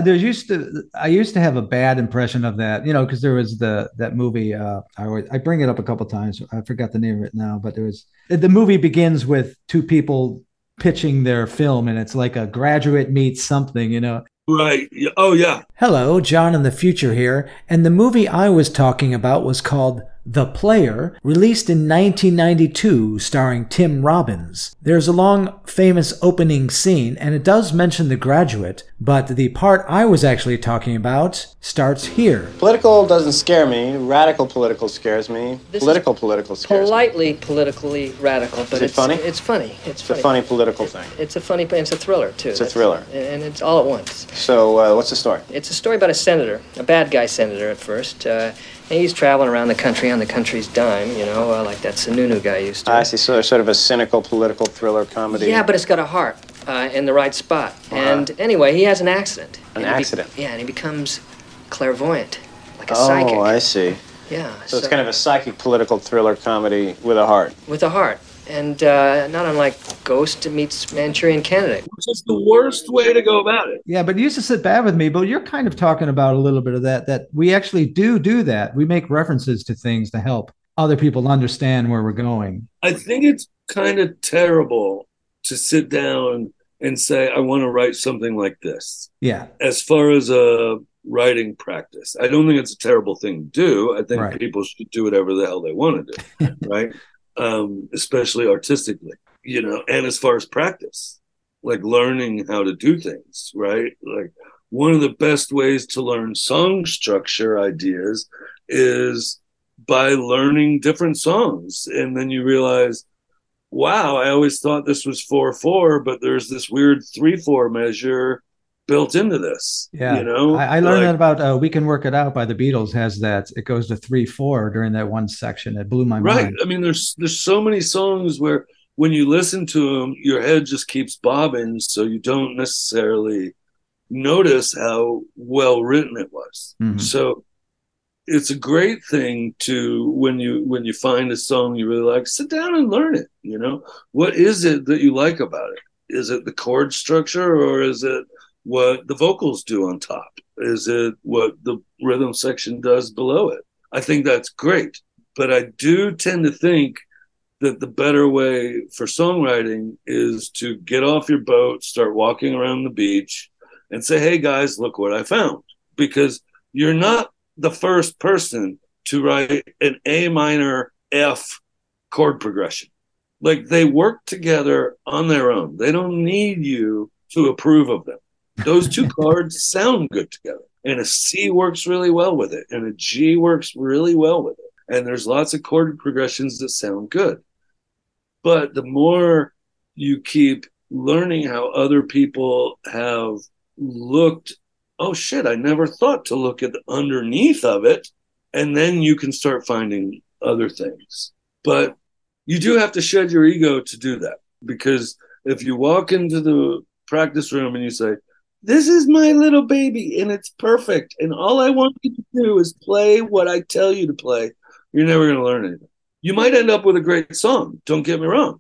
I used to have a bad impression of that, because there was that movie. I bring it up a couple times. I forgot the name of it now, but the movie begins with two people pitching their film, and it's like a graduate meets something, Right. Oh, yeah. Hello, John in the future here, and the movie I was talking about was called The Player, released in 1992, starring Tim Robbins. There's a long, famous opening scene, and it does mention The Graduate, but the part I was actually talking about starts here. Political doesn't scare me. Radical political scares me. Political scares politely, politically radical, but it's funny. It's funny. It's a funny political thing. It's a funny, it's a thriller too. It's a thriller, and it's all at once. So, what's the story? It's a story about a senator, a bad guy senator at first. And he's traveling around the country on the country's dime, like that Sununu guy used to. I see. So, sort of a cynical political thriller comedy. Yeah, but it's got a heart in the right spot. And anyway, he has an accident. An accident? And he becomes clairvoyant, like a psychic. Oh, I see. Yeah. So it's kind of a psychic political thriller comedy with a heart. With a heart. And not unlike Ghost meets Manchurian Candidate. Which is the worst way to go about it. Yeah, but it used to sit bad with me. But you're kind of talking about a little bit of that we actually do that. We make references to things to help other people understand where we're going. I think it's kind of terrible to sit down and say, I want to write something like this. Yeah. As far as a writing practice, I don't think it's a terrible thing to do. I think people should do whatever the hell they want to do, right? Especially artistically, and as far as practice, like learning how to do things, right? Like one of the best ways to learn song structure ideas is by learning different songs. And then you realize, wow, I always thought this was 4/4, but there's this weird 3/4 measure built into this. Yeah. You know, I learned that about We Can Work It Out by the Beatles has that. It goes to 3/4 during that one section. It blew my right. mind. I mean, there's so many songs where when you listen to them, your head just keeps bobbing, so you don't necessarily notice how well written it was. Mhm. So it's a great thing to when you find a song you really like, sit down and learn it. You know, what is it that you like about it? Is it the chord structure, or is it what the vocals do on top? Is it what the rhythm section does below it? I think that's great, but I do tend to think that the better way for songwriting is to get off your boat, start walking around the beach, and say, hey guys, look what I found. Because you're not the first person to write an A minor F chord progression. Like, they work together on their own. They don't need you to approve of them. Those two chords sound good together. And a C works really well with it. And a G works really well with it. And there's lots of chord progressions that sound good. But the more you keep learning how other people have looked, oh shit, I never thought to look at the underneath of it. And then you can start finding other things. But you do have to shed your ego to do that. Because if you walk into the practice room and you say, this is my little baby and it's perfect, and all I want you to do is play what I tell you to play, you're never going to learn anything. You might end up with a great song, don't get me wrong.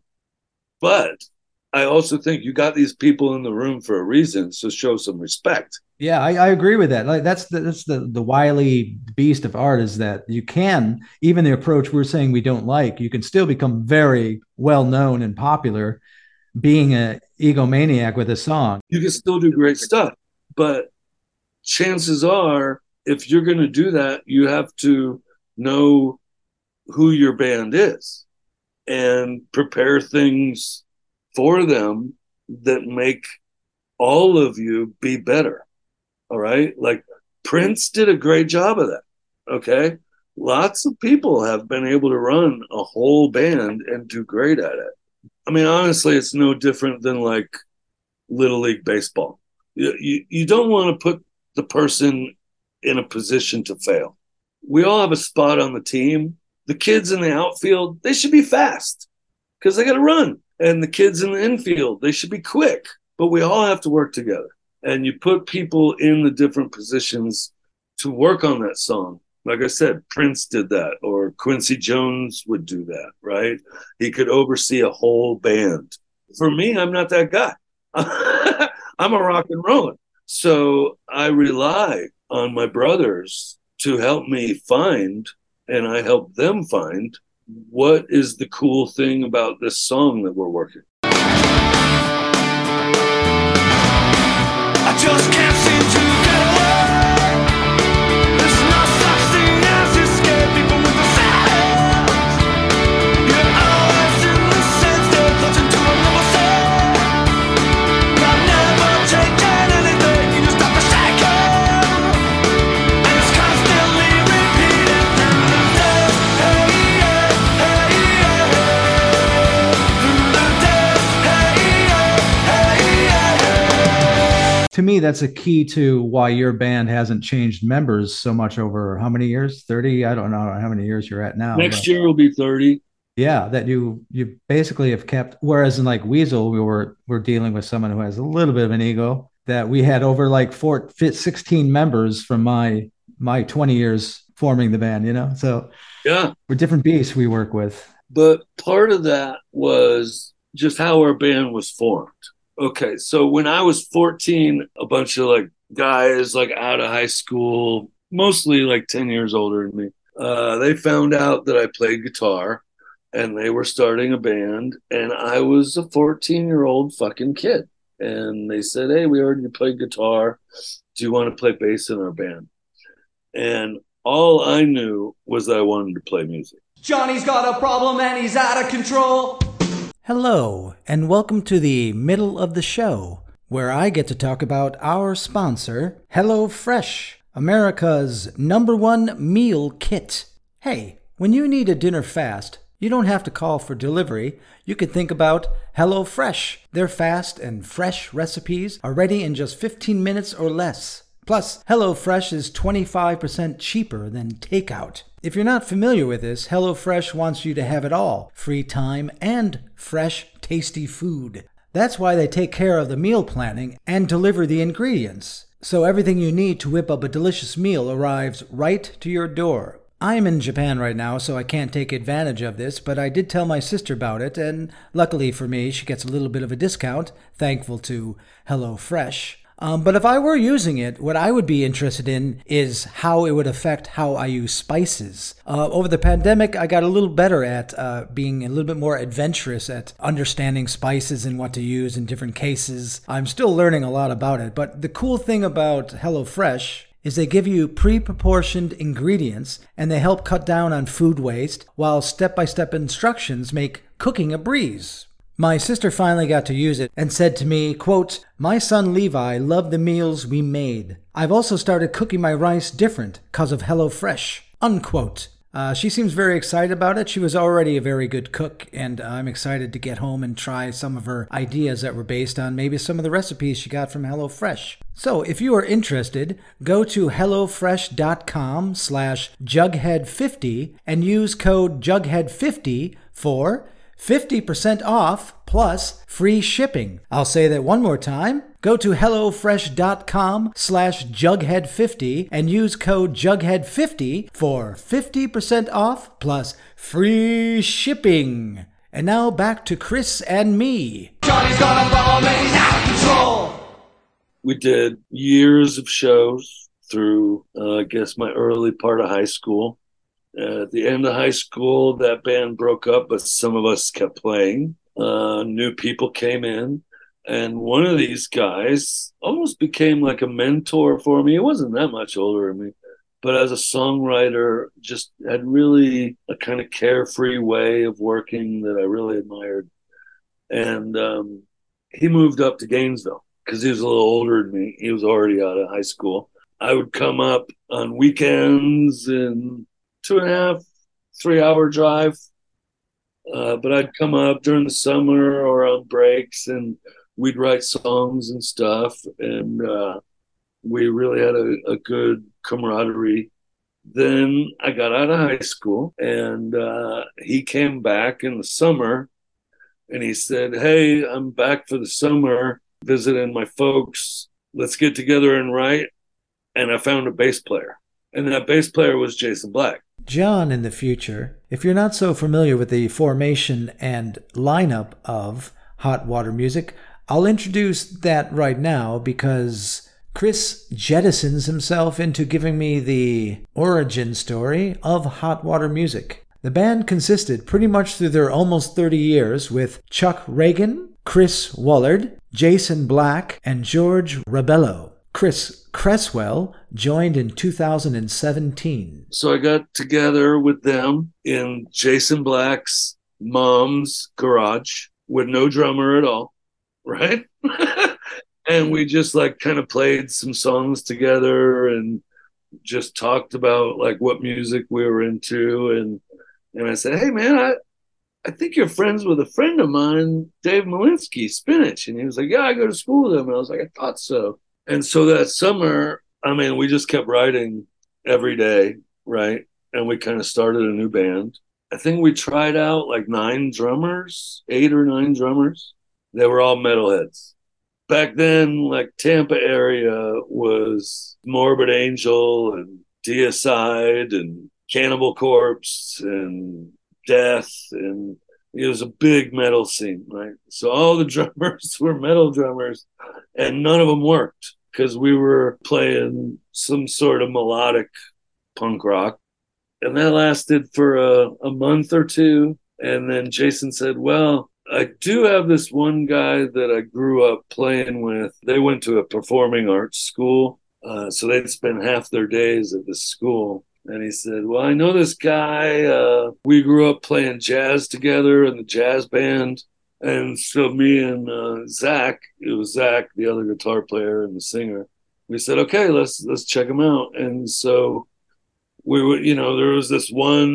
But I also think you got these people in the room for a reason, so show some respect. Yeah, I agree with that. Like that's the wily beast of art, is that you can, even the approach we're saying we don't like, you can still become very well known and popular being an egomaniac with a song. You can still do great stuff, but chances are, if you're going to do that, you have to know who your band is and prepare things for them that make all of you be better. All right. Like Prince did a great job of that. Okay. Lots of people have been able to run a whole band and do great at it. I mean, honestly, it's no different than like Little League Baseball. You don't want to put the person in a position to fail. We all have a spot on the team. The kids in the outfield, they should be fast because they got to run. And the kids in the infield, they should be quick. But we all have to work together. And you put people in the different positions to work on that song. Like I said, Prince did that, or Quincy Jones would do that, right? He could oversee a whole band. For me, I'm not that guy. I'm a rock and roller. So I rely on my brothers to help me find, and I help them find, what is the cool thing about this song that we're working. I just can't seem to get away. There's no such thing as escape, even with the fans. You're always in the sense they're clutching to another side. I've never taken anything, you just stop a second. And it's constantly repeated through the days. Hey, yeah, hey, yeah, hey. Through the days. Hey, yeah, hey, yeah. To me, that's a key to why your band hasn't changed members so much over how many years? 30? I don't know how many years you're at now. Next year will be 30. Yeah, that you basically have kept. Whereas in like Weasel, we're dealing with someone who has a little bit of an ego. That we had over like 16 members from my 20 years forming the band. You know, so Yeah. we're different beasts we work with. But part of that was just how our band was formed. Okay, so when I was 14, a bunch of like guys like out of high school, mostly like 10 years older than me, they found out that I played guitar and they were starting a band, and I was a 14-year-old fucking kid. And they said, hey, we heard you play guitar. Do you want to play bass in our band? And all I knew was that I wanted to play music. Johnny's got a problem and he's out of control. Hello, and welcome to the middle of the show, where I get to talk about our sponsor, HelloFresh, America's #1 meal kit. Hey, when you need a dinner fast, You don't have to call for delivery. You can think about HelloFresh. Their fast and fresh recipes are ready in just 15 minutes or less. Plus, HelloFresh is 25% cheaper than takeout. If you're not familiar with this, HelloFresh wants you to have it all: free time and fresh, tasty food. That's why they take care of the meal planning and deliver the ingredients. So everything you need to whip up a delicious meal arrives right to your door. I'm in Japan right now, so I can't take advantage of this, but I did tell my sister about it, and luckily for me, she gets a little bit of a discount, thankful to HelloFresh. But if I were using it, what I would be interested in is how it would affect how I use spices. Over the pandemic, I got a little better at being a little bit more adventurous at understanding spices and what to use in different cases. I'm still learning a lot about it, but the cool thing about HelloFresh is they give you pre-proportioned ingredients and they help cut down on food waste, while step-by-step instructions make cooking a breeze. My sister finally got to use it and said to me, quote, "My son Levi loved the meals we made. I've also started cooking my rice different because of HelloFresh," unquote. She seems very excited about it. She was already a very good cook, and I'm excited to get home and try some of her ideas that were based on maybe some of the recipes she got from HelloFresh. So if you are interested, go to hellofresh.com/Jughead50 and use code Jughead50 for 50% off plus free shipping. I'll say that one more time. Go to hellofresh.com/Jughead50 and use code Jughead50 for 50% off plus free shipping. And now back to Chris and me. Johnny's got a bomb and out of control. We did years of shows through, I guess, my early part of high school. At the end of high school, that band broke up, but some of us kept playing. New people came in, and one of these guys almost became like a mentor for me. He wasn't that much older than me, but as a songwriter, just had really a kind of carefree way of working that I really admired. And he moved up to Gainesville because he was a little older than me. He was already out of high school. I would come up on weekends and 2.5, 3-hour drive. But I'd come up during the summer or on breaks, and we'd write songs and stuff. And we really had a good camaraderie. Then I got out of high school, and he came back in the summer, and he said, "Hey, I'm back for the summer, visiting my folks. Let's get together and write." And I found a bass player. And that bass player was Jason Black. John in the future. If you're not so familiar with the formation and lineup of Hot Water Music, I'll introduce that right now because Chris jettisons himself into giving me the origin story of Hot Water Music. The band consisted pretty much through their almost 30 years with Chuck Reagan, Chris Woolard, Jason Black, and George Rabello. Chris Cresswell joined in 2017. So I got together with them in Jason Black's mom's garage with no drummer at all, right? And we just like kind of played some songs together and just talked about like what music we were into. And I said, "Hey man, I think you're friends with a friend of mine, Dave Malinsky, Spinach." And he was like, "Yeah, I go to school with him." And I was like, "I thought so." And so that summer, I mean, we just kept writing every day, right? And we kind of started a new band. I think we tried out like 8 or 9 drummers. They were all metalheads. Back then, like Tampa area was Morbid Angel and Deicide and Cannibal Corpse and Death. And it was a big metal scene, right? So all the drummers were metal drummers, and none of them worked because we were playing some sort of melodic punk rock. And that lasted for a month or two. And then Jason said, "Well, I do have this one guy that I grew up playing with." They went to a performing arts school, so they'd spend half their days at this school. And he said, "Well, I know this guy. We grew up playing jazz together in the jazz band." And so me and Zach, it was Zach, the other guitar player and the singer, we said, "Okay, let's check him out." And so we were, there was this one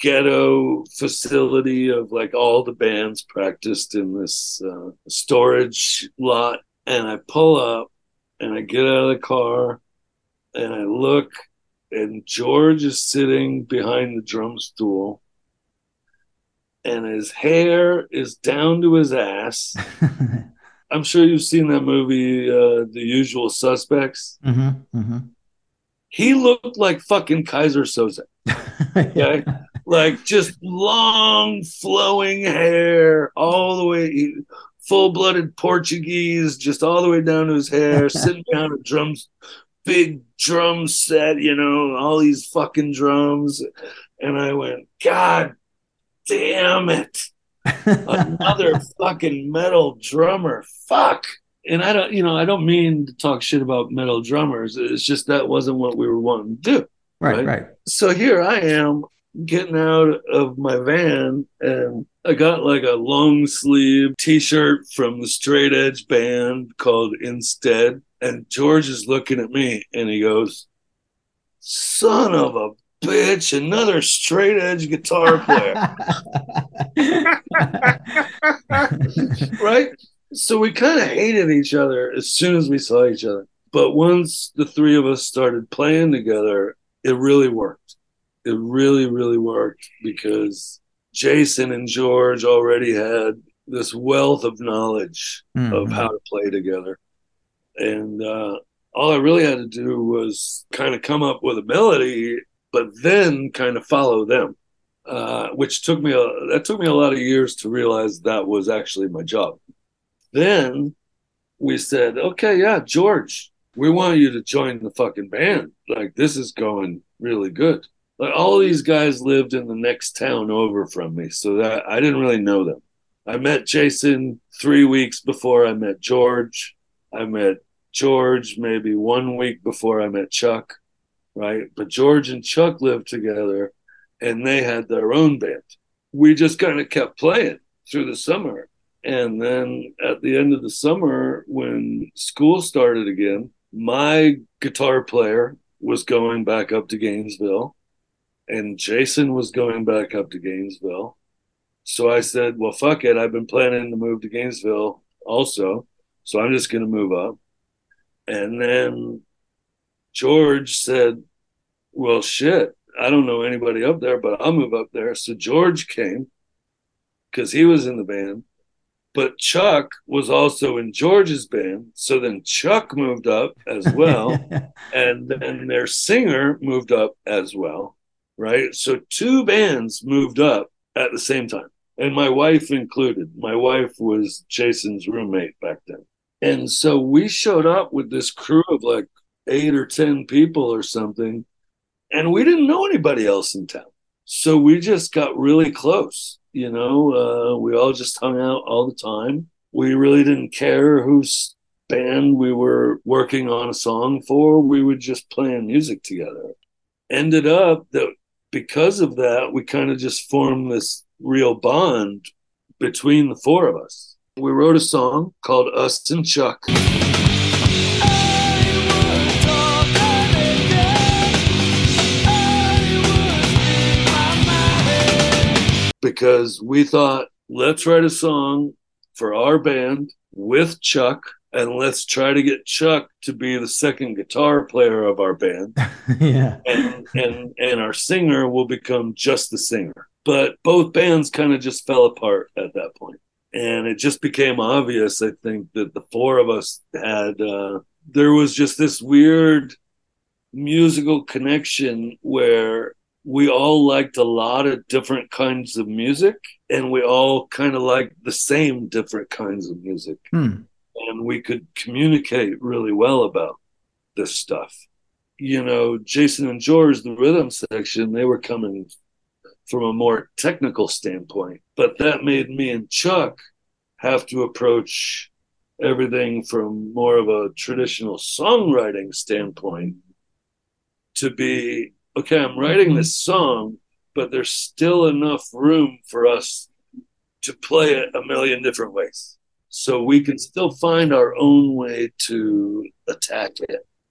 ghetto facility of like all the bands practiced in this storage lot. And I pull up and I get out of the car and I look, and George is sitting behind the drum stool and his hair is down to his ass. I'm sure you've seen that movie, The Usual Suspects. Mm-hmm, mm-hmm. He looked like fucking Kaiser Soze. Okay? Like just long flowing hair all the way, full-blooded Portuguese, just all the way down to his hair, sitting behind a drums, big drum set, you know, all these fucking drums. And I went, God damn it. Another fucking metal drummer. Fuck. And I don't mean to talk shit about metal drummers. It's just that wasn't what we were wanting to do. Right. So here I am getting out of my van, and I got like a long sleeve t-shirt from the Straight Edge band called Instead. And George is looking at me and he goes, son of a bitch, another straight edge guitar player. Right? So we kind of hated each other as soon as we saw each other. But once the three of us started playing together, it really worked. It really, really worked because Jason and George already had this wealth of knowledge of how to play together. And all I really had to do was kind of come up with a melody, but then kind of follow them, which took me a lot of years to realize that was actually my job. Then we said, okay, yeah, George, we want you to join the fucking band. Like, this is going really good. Like, all these guys lived in the next town over from me, so that I didn't really know them. I met Jason 3 weeks before I met George. I met George maybe 1 week before I met Chuck, right? But George and Chuck lived together, and they had their own band. We just kind of kept playing through the summer. And then at the end of the summer, when school started again, my guitar player was going back up to Gainesville, and Jason was going back up to Gainesville. So I said, well, fuck it. I've been planning to move to Gainesville also, so I'm just going to move up. And then George said, well, shit, I don't know anybody up there, but I'll move up there. So George came because he was in the band. But Chuck was also in George's band. So then Chuck moved up as well. And then their singer moved up as well, right? So 2 bands moved up at the same time. And my wife included. My wife was Jason's roommate back then. And so we showed up with this crew of like 8 or 10 people or something. And we didn't know anybody else in town. So we just got really close. You know, we all just hung out all the time. We really didn't care whose band we were working on a song for. We were just playing music together. Ended up that because of that, we kind of just formed this real bond between the 4 of us. We wrote a song called Us and Chuck. Because we thought, let's write a song for our band with Chuck, and let's try to get Chuck to be the second guitar player of our band. Yeah. And our singer will become just the singer. But both bands kind of just fell apart at that point. And it just became obvious, I think, that the 4 of us had, there was just this weird musical connection where we all liked a lot of different kinds of music, and we all kind of liked the same different kinds of music. And we could communicate really well about this stuff. You know, Jason and George, the rhythm section, they were coming from a more technical standpoint, but that made me and Chuck have to approach everything from more of a traditional songwriting standpoint to be, okay, I'm writing this song, but there's still enough room for us to play it a million different ways. So we can still find our own way to attack it.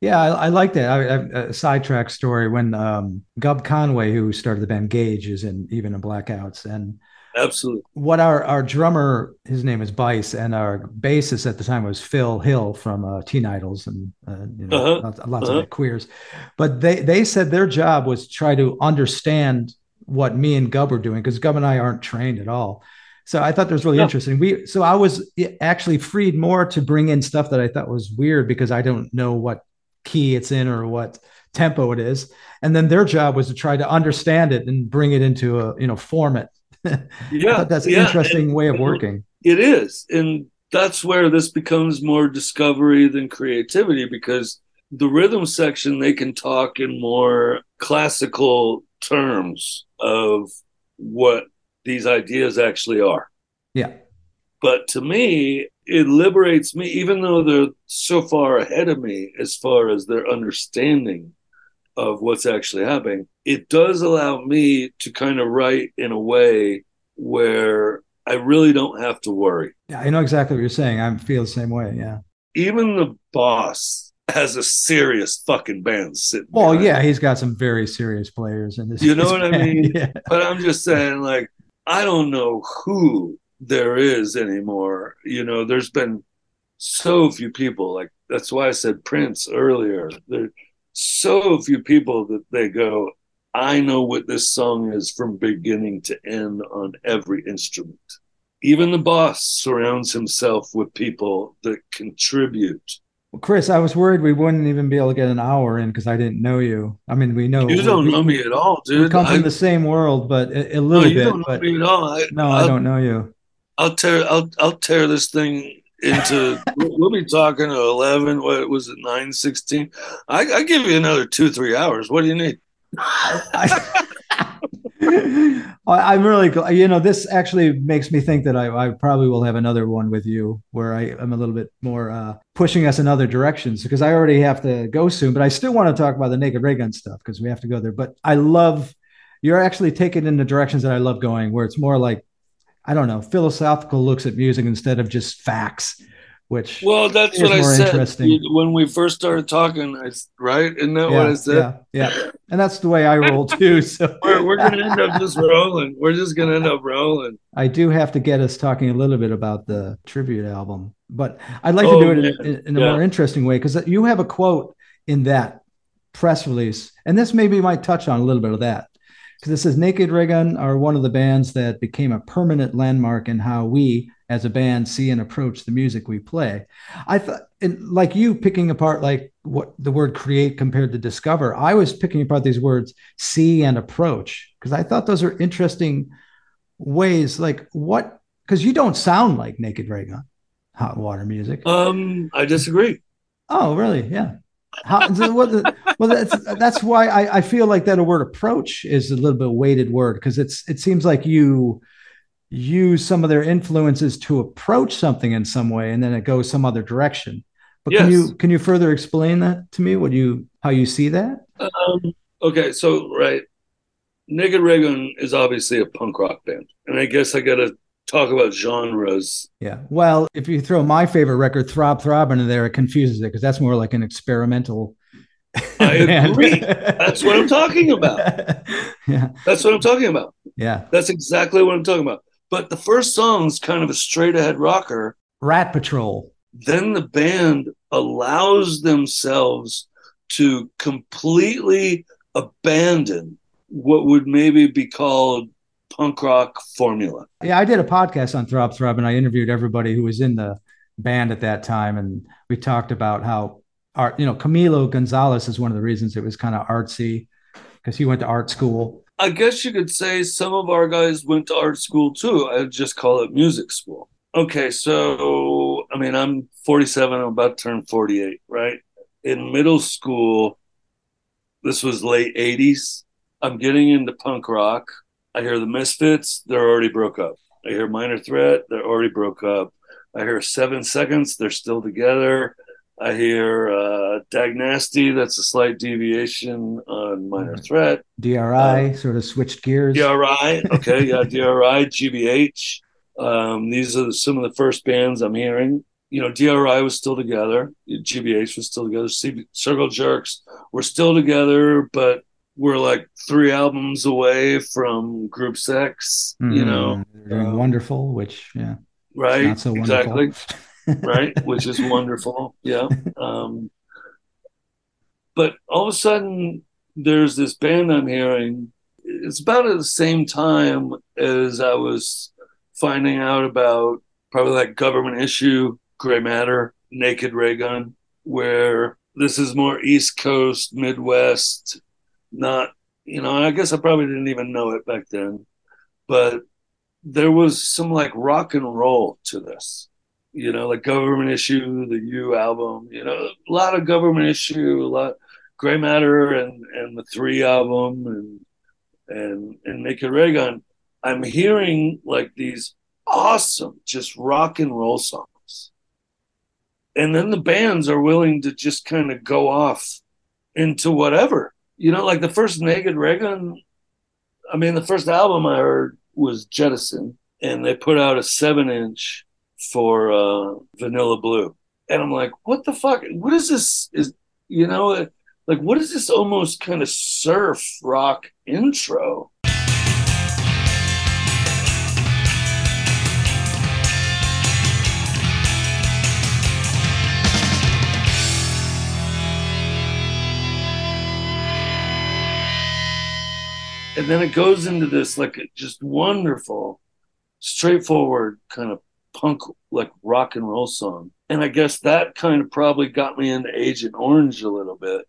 Yeah, I like that. A sidetrack story when Gub Conway, who started the band Gage, is in even in Blackouts, and Absolutely. what our drummer, his name is Bice, and our bassist at the time was Phil Hill from Teen Idols, and Uh-huh. lots of Uh-huh. the queers. But they said their job was to try to understand what me and Gub were doing, because Gub and I aren't trained at all. So I thought that was really Yeah. interesting. So I was actually freed more to bring in stuff that I thought was weird because I don't know what key it's in or what tempo it is. And then their job was to try to understand it and bring it into a form it. I Yeah. thought that's an Yeah. interesting way of working. It is. And that's where this becomes more discovery than creativity, because the rhythm section, they can talk in more classical terms of what these ideas actually are. Yeah. But to me, it liberates me, even though they're so far ahead of me as far as their understanding of what's actually happening. It does allow me to kind of write in a way where I really don't have to worry. Yeah, I know exactly what you're saying. I feel the same way. Yeah. Even the boss has a serious fucking band sitting Well, behind yeah, him. he's got some very serious players in this. You know his what I band. mean? Yeah. But I'm just saying, like, I don't know who there is anymore. There's been so few people. Like, that's why I said Prince earlier. There are so few people that they go, I know what this song is from beginning to end on every instrument. Even the boss surrounds himself with people that contribute. Well, Chris, I was worried we wouldn't even be able to get an hour in because I didn't know you. I mean, we know You don't know me at all, we dude. come from the same world, but a No, little you bit. don't know But me at all. no, I don't know you. I'll tear this thing into. We'll be talking to 11. What was it? 9:16. I give you another 2-3 hours. What do you need? I'm really, this actually makes me think that I probably will have another one with you where I am a little bit more pushing us in other directions, because I already have to go soon, but I still want to talk about the Naked Ray Gun stuff because we have to go there. But you're actually taking in the directions that I love going, where it's more like, I don't know, philosophical looks at music instead of just facts, which Well, that's is what I more said interesting. when we first started talking. Right? Isn't that what I said? Yeah. And that's the way I roll too. So We're gonna end up just rolling. We're just gonna end up rolling. I do have to get us talking a little bit about the tribute album, but I'd like to Oh do it man, in a yeah. more interesting way, because you have a quote in that press release, and this maybe might touch on a little bit of that. Because it says Naked Ray Gun are one of the bands that became a permanent landmark in how we, as a band, see and approach the music we play. I thought, like you picking apart like what the word create compared to discover, I was picking apart these words see and approach, because I thought those are interesting ways. Like what? Because you don't sound like Naked Ray Gun, Hot Water Music. I disagree. Oh, really? Yeah. Well, that's why I feel like that a word approach is a little bit weighted word, because it seems like you use some of their influences to approach something in some way, and then it goes some other direction. But Yes. can you further explain that to me? How you see that? Okay, so right, Naked Ray Gun is obviously a punk rock band, and I guess I got to talk about genres. Yeah. Well, if you throw my favorite record, Throb Throb, into there, it confuses it because that's more like an experimental. I agree. That's what I'm talking about. Yeah. That's what I'm talking about. Yeah. That's exactly what I'm talking about. But the first song's kind of a straight ahead rocker. Rat Patrol. Then the band allows themselves to completely abandon what would maybe be called punk rock formula. Yeah, I did a podcast on Throb Throb, and I interviewed everybody who was in the band at that time, and we talked about how art. Camilo Gonzalez is one of the reasons it was kind of artsy, because he went to art school. I guess you could say some of our guys went to art school too. I'd just call it music school. Okay, so I mean, I'm 47. I'm about to turn 48. Right in middle school, this was late 80s. I'm getting into punk rock. I hear the Misfits, they're already broke up. I hear Minor Threat, they're already broke up. I hear 7 Seconds, they're still together. I hear Dag Nasty, that's a slight deviation on Minor Threat. DRI sort of switched gears. DRI, okay, yeah, DRI, GBH. These are some of the first bands I'm hearing. DRI was still together, GBH was still together, Circle Jerks were still together, but we're like 3 albums away from Group Sex, They're doing Wonderful, which right, not so wonderful. exactly, right, which is wonderful, yeah. But all of a sudden, there's this band I'm hearing. It's about at the same time as I was finding out about probably like Government Issue, Gray Matter, Naked Raygun, where this is more East Coast, Midwest, not, I guess I probably didn't even know it back then, but there was some like rock and roll to this, like Government Issue, the U album, a lot of Government Issue, a lot Gray Matter and the 3 album and Naked Raygun. I'm hearing like these awesome just rock and roll songs. And then the bands are willing to just kind of go off into whatever. Like the first Naked Raygun, the first album I heard was Jettison, and they put out a 7-inch for Vanilla Blue. And I'm like, what the fuck? What is this? Like, what is this almost kind of surf rock intro? And then it goes into this like just wonderful, straightforward kind of punk, like rock and roll song. And I guess that kind of probably got me into Agent Orange a little bit,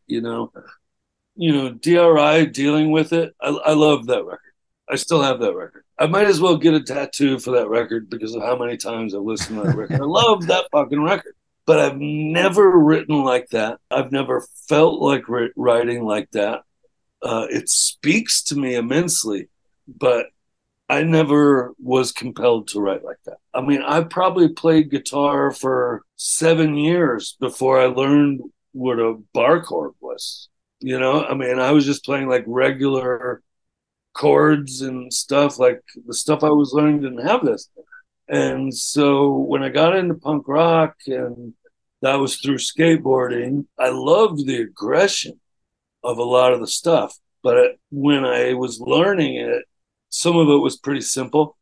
DRI, Dealing with It. I love that record. I still have that record. I might as well get a tattoo for that record because of how many times I've listened to that record. I love that fucking record. But I've never written like that. I've never felt like writing like that. It speaks to me immensely, but I never was compelled to write like that. I probably played guitar for 7 years before I learned what a bar chord was. I was just playing like regular chords and stuff. Like the stuff I was learning didn't have this. And so when I got into punk rock, and that was through skateboarding, I loved the aggression of a lot of the stuff. But when I was learning it, some of it was pretty simple,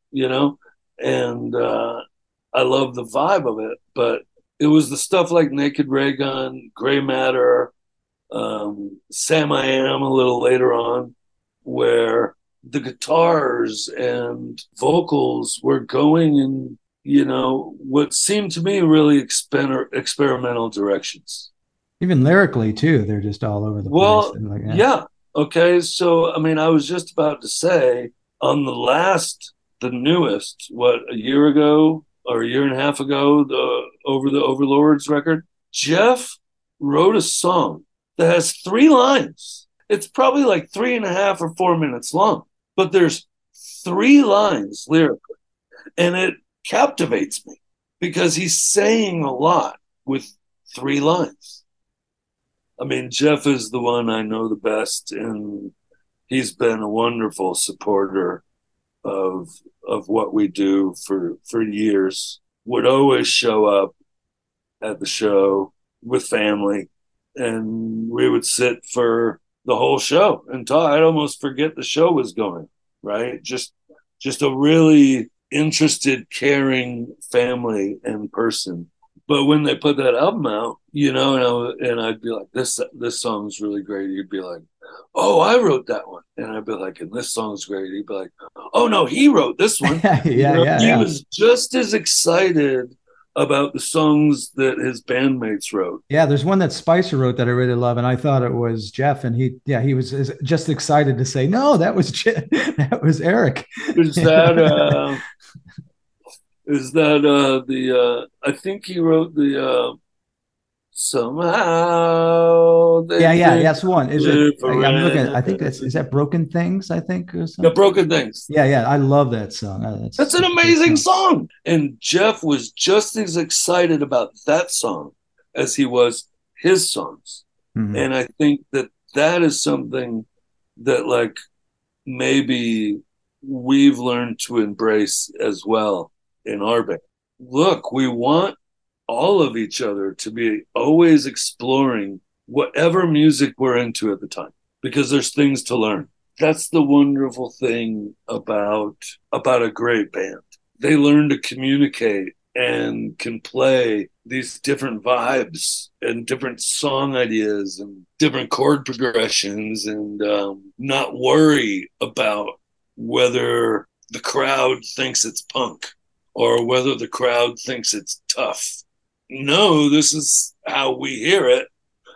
and I loved the vibe of it. But it was the stuff like Naked Raygun, Gray Matter, Sam I Am a little later on, where the guitars and vocals were going in, what seemed to me really experimental directions. Even lyrically, too, they're just all over the place. Well, yeah. Okay, so, I was just about to say, on the newest, a year ago or a year and a half ago, the Overlords record, Jeff wrote a song that has 3 lines. It's probably like 3.5 or 4 minutes long, but there's 3 lines lyrically, and it captivates me because he's saying a lot with 3 lines. Jeff is the one I know the best, and he's been a wonderful supporter of what we do for years. Would always show up at the show with family, and we would sit for the whole show and talk. I'd almost forget the show was going, right? Just a really interested, caring family and person. But when they put that album out, and I'd be like, this song's really great. He'd be like, oh, I wrote that one. And I'd be like, and this song's great. He'd be like, oh, no, he wrote this one. He was just as excited about the songs that his bandmates wrote. Yeah, there's one that Spicer wrote that I really love, and I thought it was Jeff, and he was just excited to say, no, that was that was Eric. Is that I think he wrote the somehow that's one. Is it? I'm looking at, I think is that Broken Things, I think, or something? The Broken Things. Yeah, I love that song. That's an amazing song. And Jeff was just as excited about that song as he was his songs. Mm-hmm. And I think that is something that like maybe we've learned to embrace as well in our band. Look, we want all of each other to be always exploring whatever music we're into at the time, because there's things to learn. That's the wonderful thing about a great band. They learn to communicate and can play these different vibes and different song ideas and different chord progressions, and not worry about whether the crowd thinks it's punk or whether the crowd thinks it's tough. No, this is how we hear it,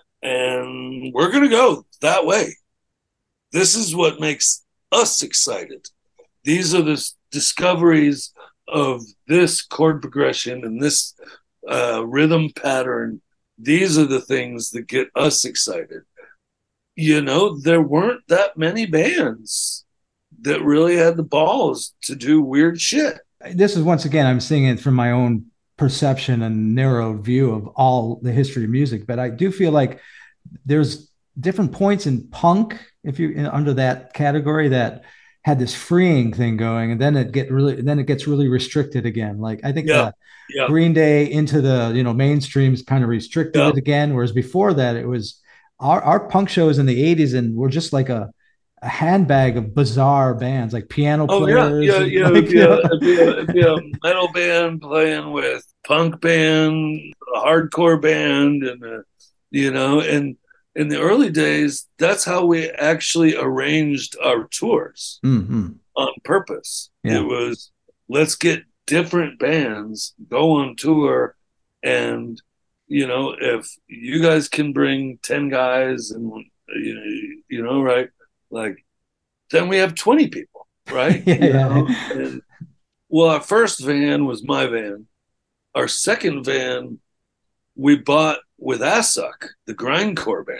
and we're going to go that way. This is what makes us excited. These are the discoveries of this chord progression and this rhythm pattern. These are the things that get us excited. You know, there weren't that many bands that really had the balls to do weird shit. This is, once again, I'm seeing it from my own perception and narrow view of all the history of music, but I do feel like there's different points in punk, if you under that category, that had this freeing thing going, and then it gets really restricted again. Like I think Green Day Into the mainstream's kind of restricted it again, whereas before that it was our punk shows in the 80s and were just like a handbag of bizarre bands, like piano players. It'd be a metal band playing with punk band, a hardcore band, and and in the early days, that's how we actually arranged our tours on purpose. Yeah. It was, let's get different bands, go on tour, and if you guys can bring 10 guys and right, like then we have 20 people, right? And, well, our first van was my van. Our second van we bought with Assuck, the grindcore band.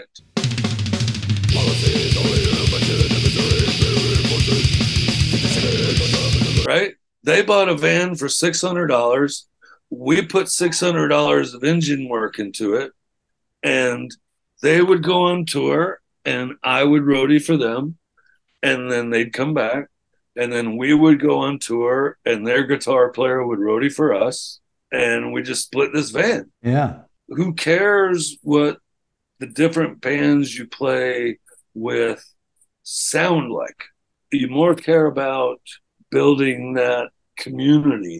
Right? They bought a van for $600. We put $600 of engine work into it, and they would go on tour, and I would roadie for them, and then they'd come back, and then we would go on tour, and their guitar player would roadie for us, and we just split this van. Yeah. Who cares what the different bands you play with sound like? You more care about building that community.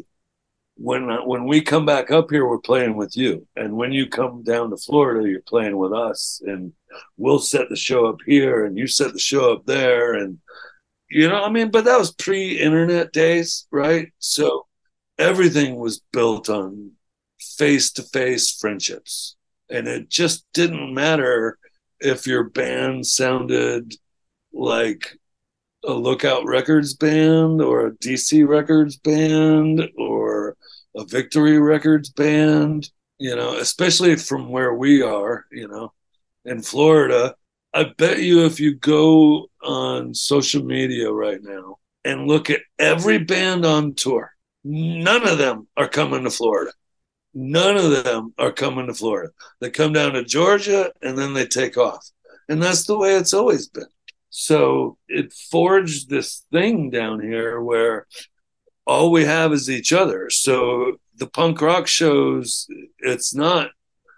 When we come back up here, we're playing with you. And when you come down to Florida, you're playing with us. And we'll set the show up here and you set the show up there. And, but that was pre-internet days, right? So everything was built on face-to-face friendships, and it just didn't matter if your band sounded like a Lookout Records band or a DC Records band or a Victory Records band, especially from where we are, in Florida. I bet you if you go on social media right now and look at every band on tour, none of them are coming to Florida. None of them are coming to Florida. They come down to Georgia and then they take off. And that's the way it's always been. So it forged this thing down here where all we have is each other. So the punk rock shows, it's not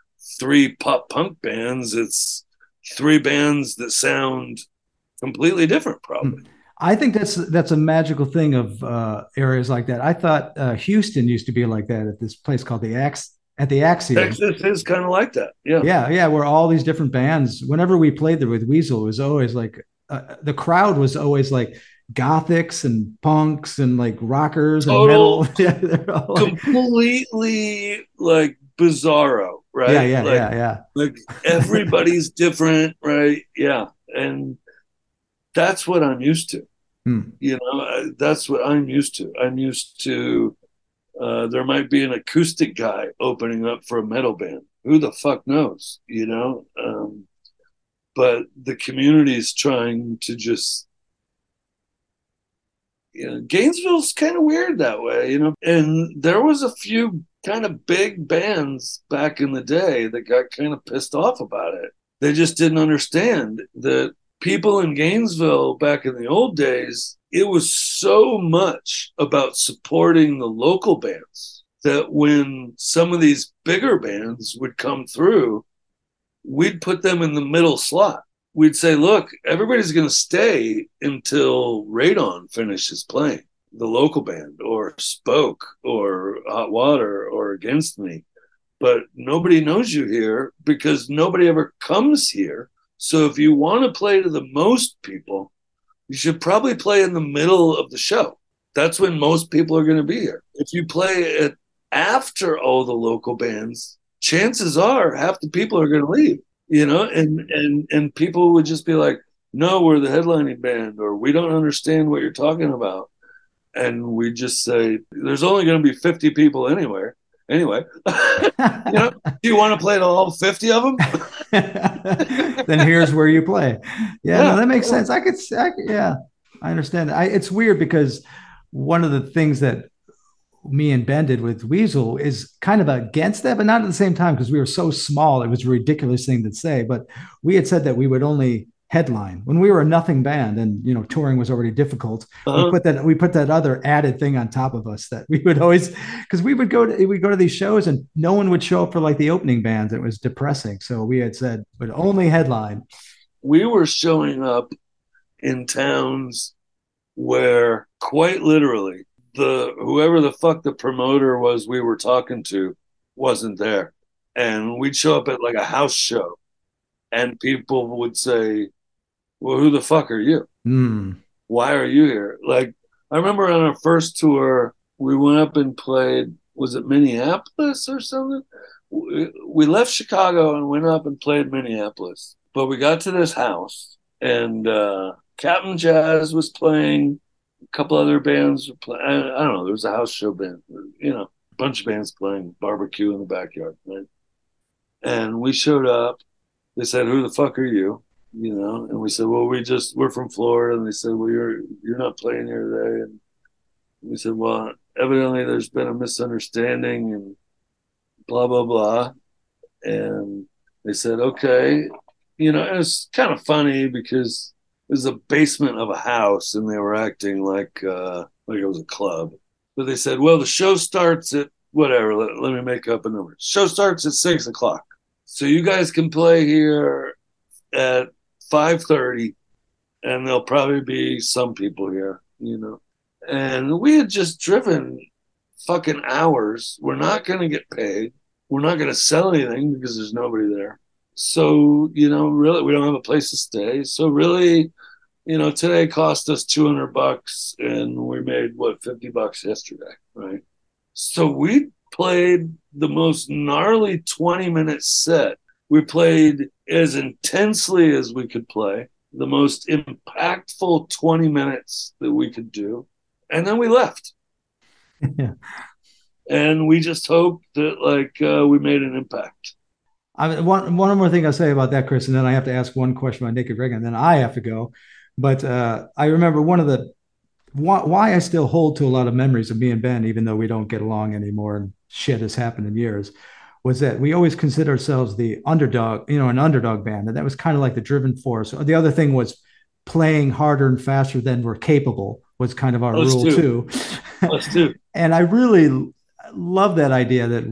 3 pop punk bands. It's 3 bands that sound completely different, probably. I think that's a magical thing of areas like that. I thought Houston used to be like that at this place called the Axiom. Texas is kind of like that. Yeah. Where all these different bands, whenever we played there with Weasel, it was always like the crowd was always like gothics and punks and like rockers and metal. Completely like bizarro, right? Yeah. Like everybody's different, right? Yeah, and that's what I'm used to. That's what I'm used to. I'm used to there might be an acoustic guy opening up for a metal band. Who the fuck knows, but the community's trying to just, Gainesville's kind of weird that way, and there was a few kind of big bands back in the day that got kind of pissed off about it. They just didn't understand that people in Gainesville back in the old days, it was so much about supporting the local bands that when some of these bigger bands would come through, we'd put them in the middle slot. We'd say, look, everybody's going to stay until Radon finishes playing, the local band, or Spoke, or Hot Water, or Against Me. But nobody knows you here because nobody ever comes here. So if you want to play to the most people, you should probably play in the middle of the show. That's when most people are going to be here. If you play it after all the local bands, chances are half the people are going to leave, you know, and people would just be like, no, we're the headlining band, or we don't understand what you're talking about. And we just say, there's only going to be 50 people anyway. You know, do you want to play to all 50 of them? Then here's where you play. Yeah, no, that makes sense. I understand. It's weird because one of the things that me and Ben did with Weasel is kind of against that, but not at the same time, because we were so small. It was a ridiculous thing to say, but we had said that we would only headline when we were a nothing band, and you know, touring was already difficult. We put that other added thing on top of us that we would always, because we go to these shows and no one would show up for like the opening bands. It was depressing. So we had said, but only headline. We were showing up in towns where quite literally whoever the fuck the promoter was we were talking to wasn't there. And we'd show up at like a house show and people would say, well, who the fuck are you? Why are you here? Like, I remember on our first tour, we went up and played, was it Minneapolis or something? We left Chicago and went up and played Minneapolis. But we got to this house and Captain Jazz was playing, a couple other bands were playing. I don't know, there was a house show band, you know, a bunch of bands playing barbecue in the backyard, right? And we showed up. They said, who the fuck are you? You know, and we said, well, we're from Florida. And they said, well, you're not playing here today. And we said, well, evidently there's been a misunderstanding and blah, blah, blah. And they said, okay. You know, and it's kind of funny because it was a basement of a house and they were acting like it was a club. But they said, well, the show starts at whatever. Let me make up a number. Show starts at 6:00. So you guys can play here at 5:30 and there'll probably be some people here, you know. And we had just driven fucking hours. We're not going to get paid. We're not going to sell anything because there's nobody there. So, you know, really, we don't have a place to stay. So really, you know, today cost us $200 and we made, $50 yesterday, right? So we played the most gnarly 20-minute set. We played as intensely as we could play, the most impactful 20 minutes that we could do. And then we left. Yeah. And we just hoped that we made an impact. One more thing I'll say about that, Chris, and then I have to ask one question about Naked Reagan, and then I have to go. But I remember one of the why I still hold to a lot of memories of me and Ben, even though we don't get along anymore and shit has happened in years, was that we always consider ourselves the underdog, you know, an underdog band. And that was kind of like the driving force. The other thing was playing harder and faster than we're capable was kind of our rule too. Us too. And I really love that idea that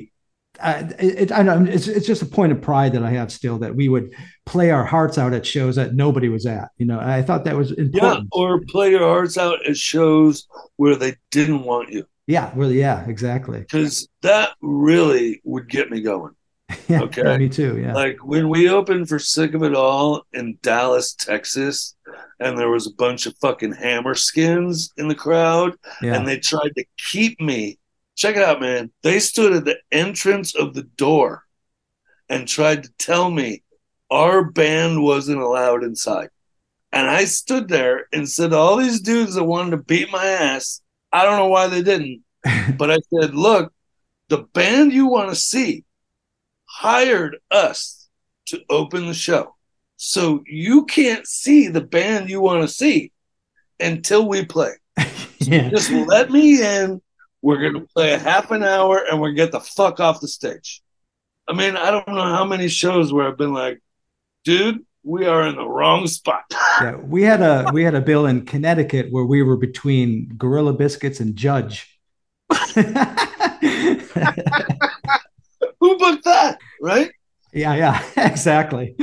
I know it's just a point of pride that I have still, that we would play our hearts out at shows that nobody was at, you know. And I thought that was important. Yeah, or play your hearts out at shows where they didn't want you. Yeah, really, yeah, exactly. Because that really would get me going. Yeah, okay, yeah, me too. Yeah, like when we opened for Sick of It All in Dallas, Texas, and there was a bunch of fucking Hammer Skins in the crowd, and they tried to keep me. Check it out, man. They stood at the entrance of the door and tried to tell me our band wasn't allowed inside. And I stood there and said to all these dudes that wanted to beat my ass, I don't know why they didn't, but I said, look, the band you want to see hired us to open the show. So you can't see the band you want to see until we play. So just let me in. We're going to play a half an hour and we're going to get the fuck off the stage. I mean, I don't know how many shows where I've been like, dude, we are in the wrong spot. Yeah, we had a bill in Connecticut where we were between Gorilla Biscuits and Judge. Who booked that? Right? Yeah, exactly.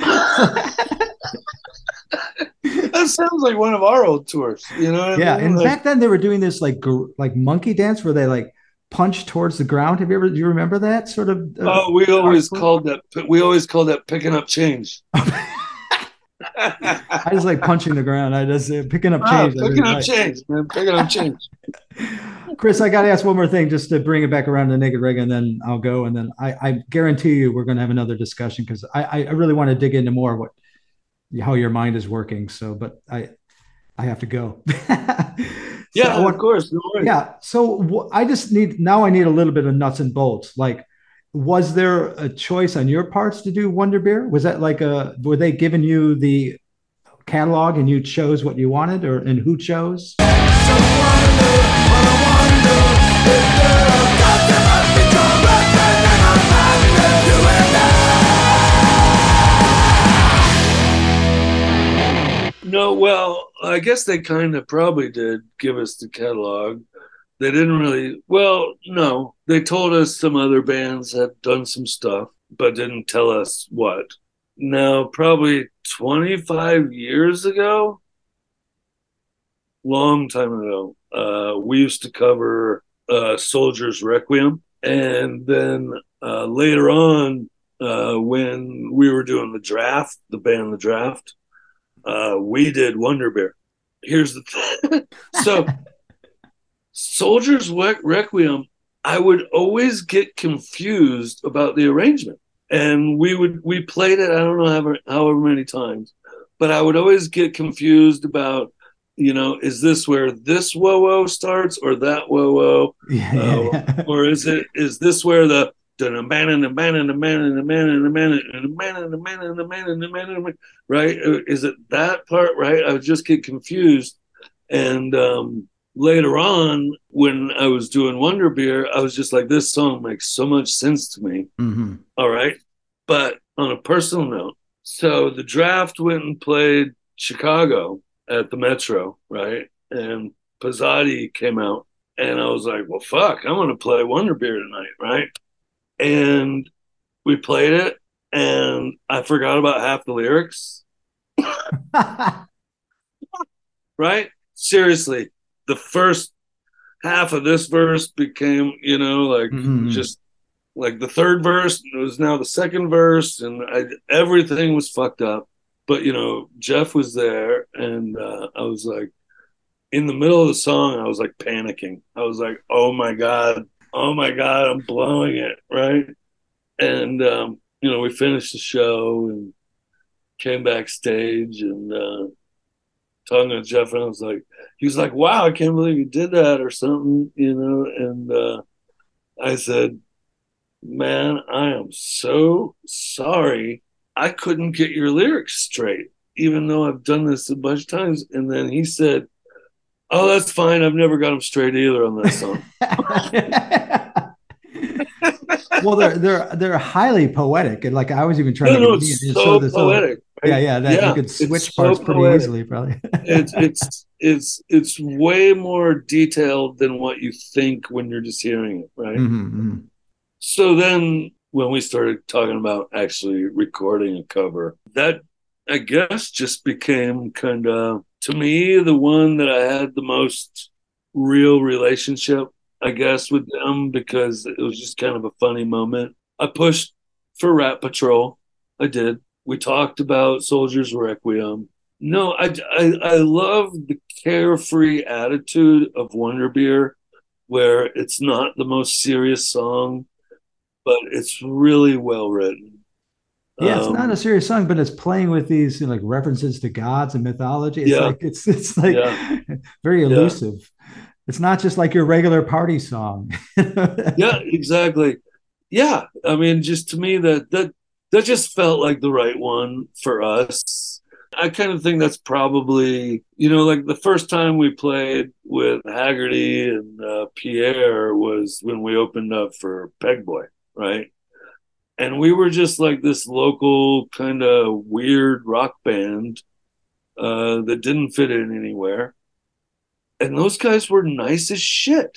That sounds like one of our old tours. You know what Yeah, I mean? and Like, back then they were doing this like monkey dance where they like punch towards the ground. Do you remember that sort of oh, we always hardcore? called that. We always called that picking up change. I just like punching the ground. I just picking up change. I Picking didn't up like. change, man. Picking up change. Chris, I got to ask one more thing just to bring it back around to Naked Reggae, and then I'll go. And then I guarantee you we're going to have another discussion because I really want to dig into more of what how your mind is working. So, but I have to go. So Yeah, of course. No worries. yeah. So I just I need a little bit of nuts and bolts. Like, was there a choice on your parts to do Wonder Beer? Was that like were they giving you the catalog and you chose what you wanted, and who chose? No, well, I guess they kind of probably did give us the catalog. They didn't really, well, no, they told us some other bands had done some stuff, but didn't tell us what. Now, probably 25 years ago, long time ago, we used to cover Soldier's Requiem. And then later on, when we were doing the band The Draft, we did Wonder Bear. Here's the thing. So, Soldier's Requiem, I would always get confused about the arrangement. And we played it, I don't know however many times, but I would always get confused about, is this where this whoa starts or that whoa? Yeah. Or is this where the right? Is it that part, right? I would just get confused. And later on, when I was doing Wonder Beer, I was just like, this song makes so much sense to me. Mm-hmm. All right. But on a personal note, so the Draft went and played Chicago at the Metro, right? And Pizzotti came out. And I was like, well, fuck, I'm going to play Wonder Beer tonight, right? And we played it, and I forgot about half the lyrics. Right? Seriously, the first half of this verse became, just like the third verse. It was now the second verse, and everything was fucked up. But, Jeff was there, and I was like, in the middle of the song, I was like panicking. I was like, oh my God, I'm blowing it, right? And, we finished the show and came backstage and talking to Jeff, and he was like, wow, I can't believe you did that or something, and I said, man, I am so sorry. I couldn't get your lyrics straight, even though I've done this a bunch of times. And then he said, oh, that's fine. I've never got them straight either on that song. Well, they're highly poetic, and like I was even trying to it's so poetic. Right? Yeah, you could switch parts pretty easily, probably. it's way more detailed than what you think when you're just hearing it, right? Mm-hmm. So then, when we started talking about actually recording a cover, that I guess just became kind of, to me, the one that I had the most real relationship, I guess, with them, because it was just kind of a funny moment. I pushed for Rat Patrol. I did. We talked about Soldier's Requiem. No, I love the carefree attitude of Wonder Beer, where it's not the most serious song, but it's really well written. Yeah, it's not a serious song, but it's playing with these like references to gods and mythology. It's like very elusive. Yeah. It's not just like your regular party song. Yeah, exactly. Yeah, I mean, just to me that just felt like the right one for us. I kind of think that's probably, like the first time we played with Haggerty and Pierre was when we opened up for Pegboy, right? And we were just like this local kind of weird rock band that didn't fit in anywhere. And those guys were nice as shit.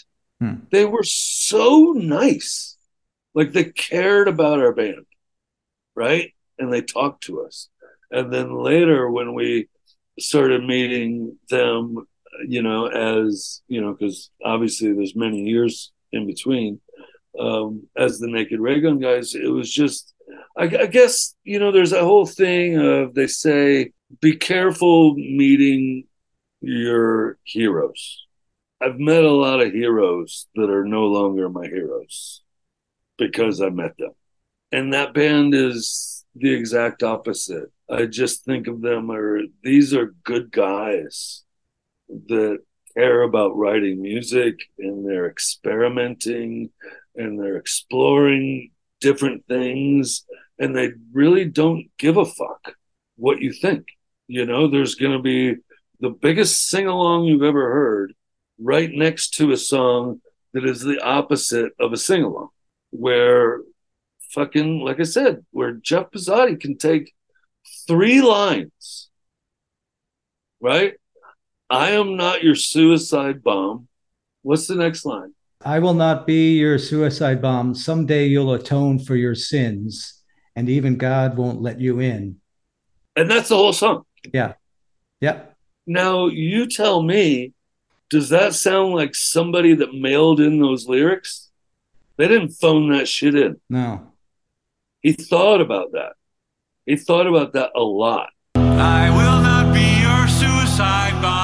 They were so nice. Like they cared about our band, right? And they talked to us. And then later when we started meeting them, as, because obviously there's many years in between, as the Naked Raygun guys, it was just, I guess, there's a whole thing of, they say, be careful meeting your heroes. I've met a lot of heroes that are no longer my heroes because I met them. And that band is the exact opposite. I just think of them these are good guys that care about writing music, and they're experimenting and they're exploring different things, and they really don't give a fuck what you think. There's going to be the biggest sing-along you've ever heard right next to a song that is the opposite of a sing-along, where fucking, like I said, where Jeff Pezzati can take 3 lines, right? I am not your suicide bomb. What's the next line? I will not be your suicide bomb. Someday you'll atone for your sins, and even God won't let you in. And that's the whole song. Yeah. Yep. Now, you tell me, does that sound like somebody that mailed in those lyrics? They didn't phone that shit in. No. He thought about that. He thought about that a lot. I will not be your suicide bomb.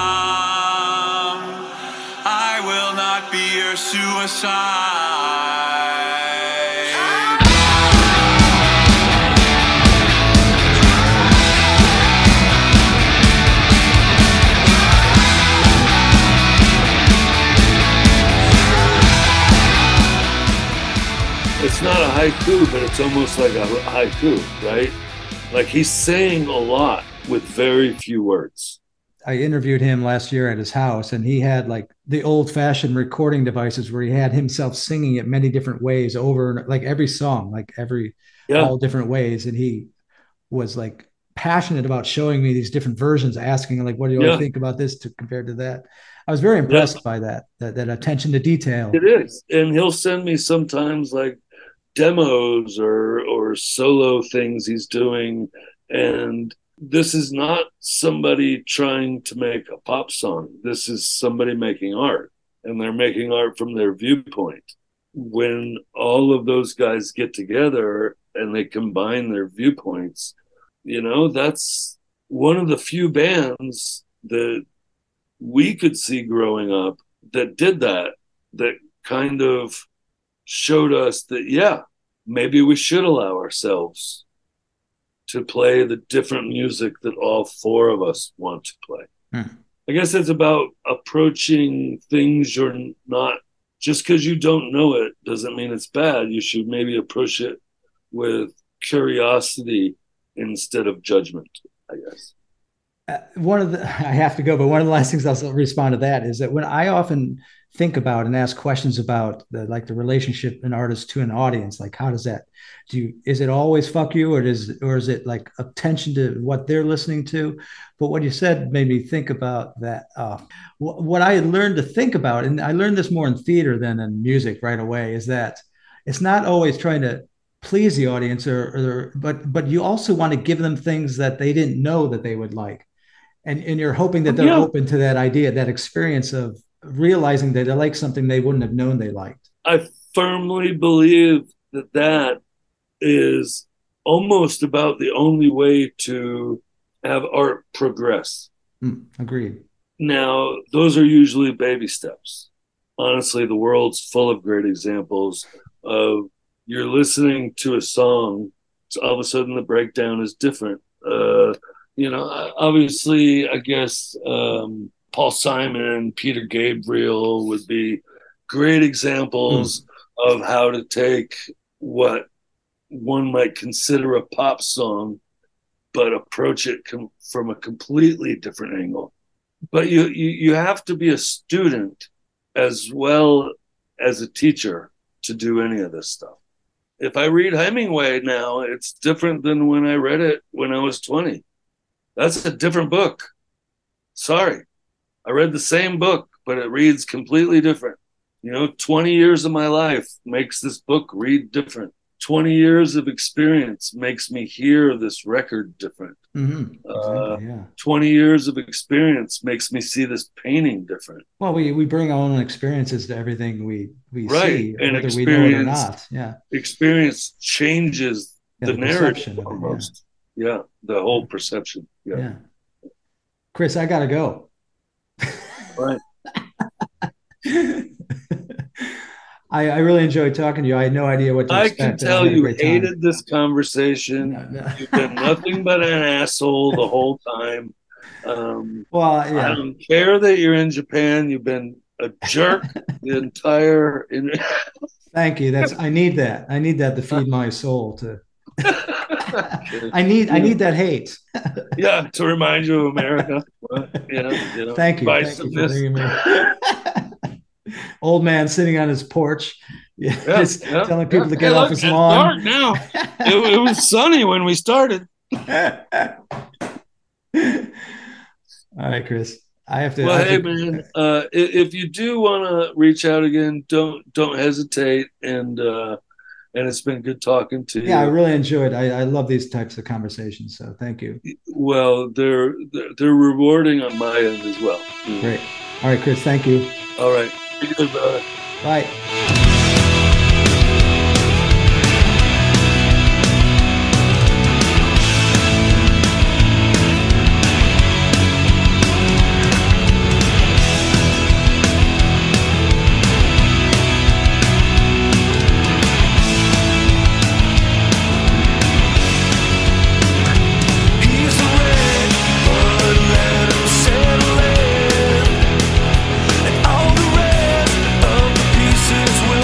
I will not be your suicide. It's not a haiku, but it's almost like a haiku, right? Like he's saying a lot with very few words. I interviewed him last year at his house, and he had like the old-fashioned recording devices where he had himself singing it many different ways over, like every song, like all different ways. And he was like passionate about showing me these different versions, asking like, what do you think about this compared to that? I was very impressed by that attention to detail. It is. And he'll send me sometimes like demos or solo things he's doing. And this is not somebody trying to make a pop song. This is somebody making art, and they're making art from their viewpoint. When all of those guys get together and they combine their viewpoints, that's one of the few bands that we could see growing up that did that kind of showed us that, maybe we should allow ourselves to play the different music that all 4 of us want to play. I guess it's about approaching things you're not, just because you don't know it doesn't mean it's bad. You should maybe approach it with curiosity instead of judgment, I guess. I have to go, but one of the last things I'll respond to that is that when I often think about and ask questions about the relationship an artist to an audience, like how does that is it always fuck you, or is it like attention to what they're listening to? But what you said made me think about that. What I had learned to think about, and I learned this more in theater than in music right away, is that it's not always trying to please the audience but you also want to give them things that they didn't know that they would like. And you're hoping that they're open to that idea, that experience of realizing that they like something they wouldn't have known they liked. I firmly believe that is almost about the only way to have art progress. Agreed. Now, those are usually baby steps. Honestly, the world's full of great examples of you're listening to a song, so all of a sudden the breakdown is different. Obviously, I guess Paul Simon, Peter Gabriel would be great examples of how to take what one might consider a pop song, but approach it from a completely different angle. But you have to be a student as well as a teacher to do any of this stuff. If I read Hemingway now, it's different than when I read it when I was 20. That's a different book. Sorry. I read the same book, but it reads completely different. 20 years of my life makes this book read different. 20 years of experience makes me hear this record different. Exactly, yeah. 20 years of experience makes me see this painting different. Well, we bring our own experiences to everything we Right. see, And whether we know it or not. Yeah. Experience changes the narrative perception of it, almost. Yeah, the whole perception. Yeah. Chris, I gotta go. Right. I really enjoyed talking to you. I had no idea what to expect. I can tell you hated this conversation. No. You've been nothing but an asshole the whole time. Well, yeah. I don't care that you're in Japan. You've been a jerk the entire. Thank you. I need that. I need that to feed my soul. I need that hate. Yeah, to remind you of America. Thank you. Thank you for bringing me. Old man sitting on his porch, telling people to get off his lawn. It's dark now. It was sunny when we started. All right, Chris. I have to. Well, hey, man. If you do want to reach out again, don't hesitate. And it's been good talking to you. Yeah, I really enjoyed. I love these types of conversations. So thank you. Well, they're rewarding on my end as well. Great. All right, Chris. Thank you. All right. Good, brother. Bye. All the rest of the pieces will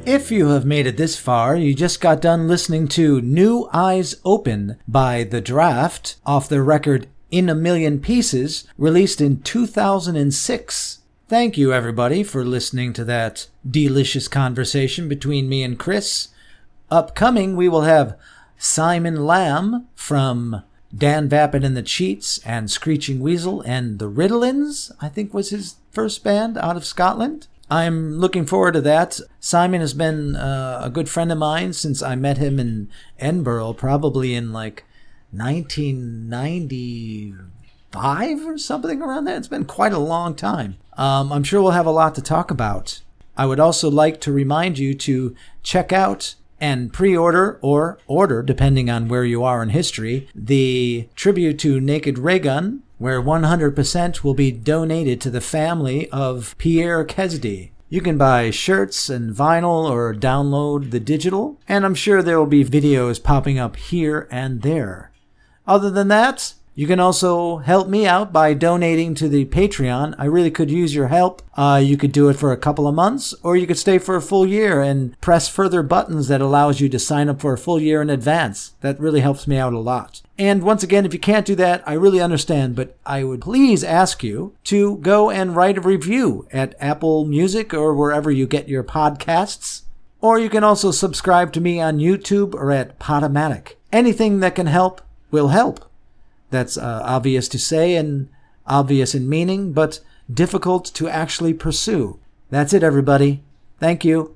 If you have made it this far, you just got done listening to New Eyes Open by The Draft off their record In a Million Pieces, released in 2006. Thank you, everybody, for listening to that delicious conversation between me and Chris. Upcoming, we will have Simon Lamb from Dan Vapid and the Cheats and Screeching Weasel and the Ritalins, I think was his first band out of Scotland. I'm looking forward to that. Simon has been a good friend of mine since I met him in Edinburgh, probably in like 1995 or something around that. It's been quite a long time. I'm sure we'll have a lot to talk about. I would also like to remind you to check out and pre-order or order, depending on where you are in history, the tribute to Naked Raygun, where 100% will be donated to the family of Pierre Kesdy. You can buy shirts and vinyl or download the digital, and I'm sure there will be videos popping up here and there. Other than that, you can also help me out by donating to the Patreon. I really could use your help. You could do it for a couple of months, or you could stay for a full year and press further buttons that allows you to sign up for a full year in advance. That really helps me out a lot. And once again, if you can't do that, I really understand, but I would please ask you to go and write a review at Apple Music or wherever you get your podcasts. Or you can also subscribe to me on YouTube or at Podomatic. Anything that can help will help. That's obvious to say and obvious in meaning, but difficult to actually pursue. That's it, everybody. Thank you.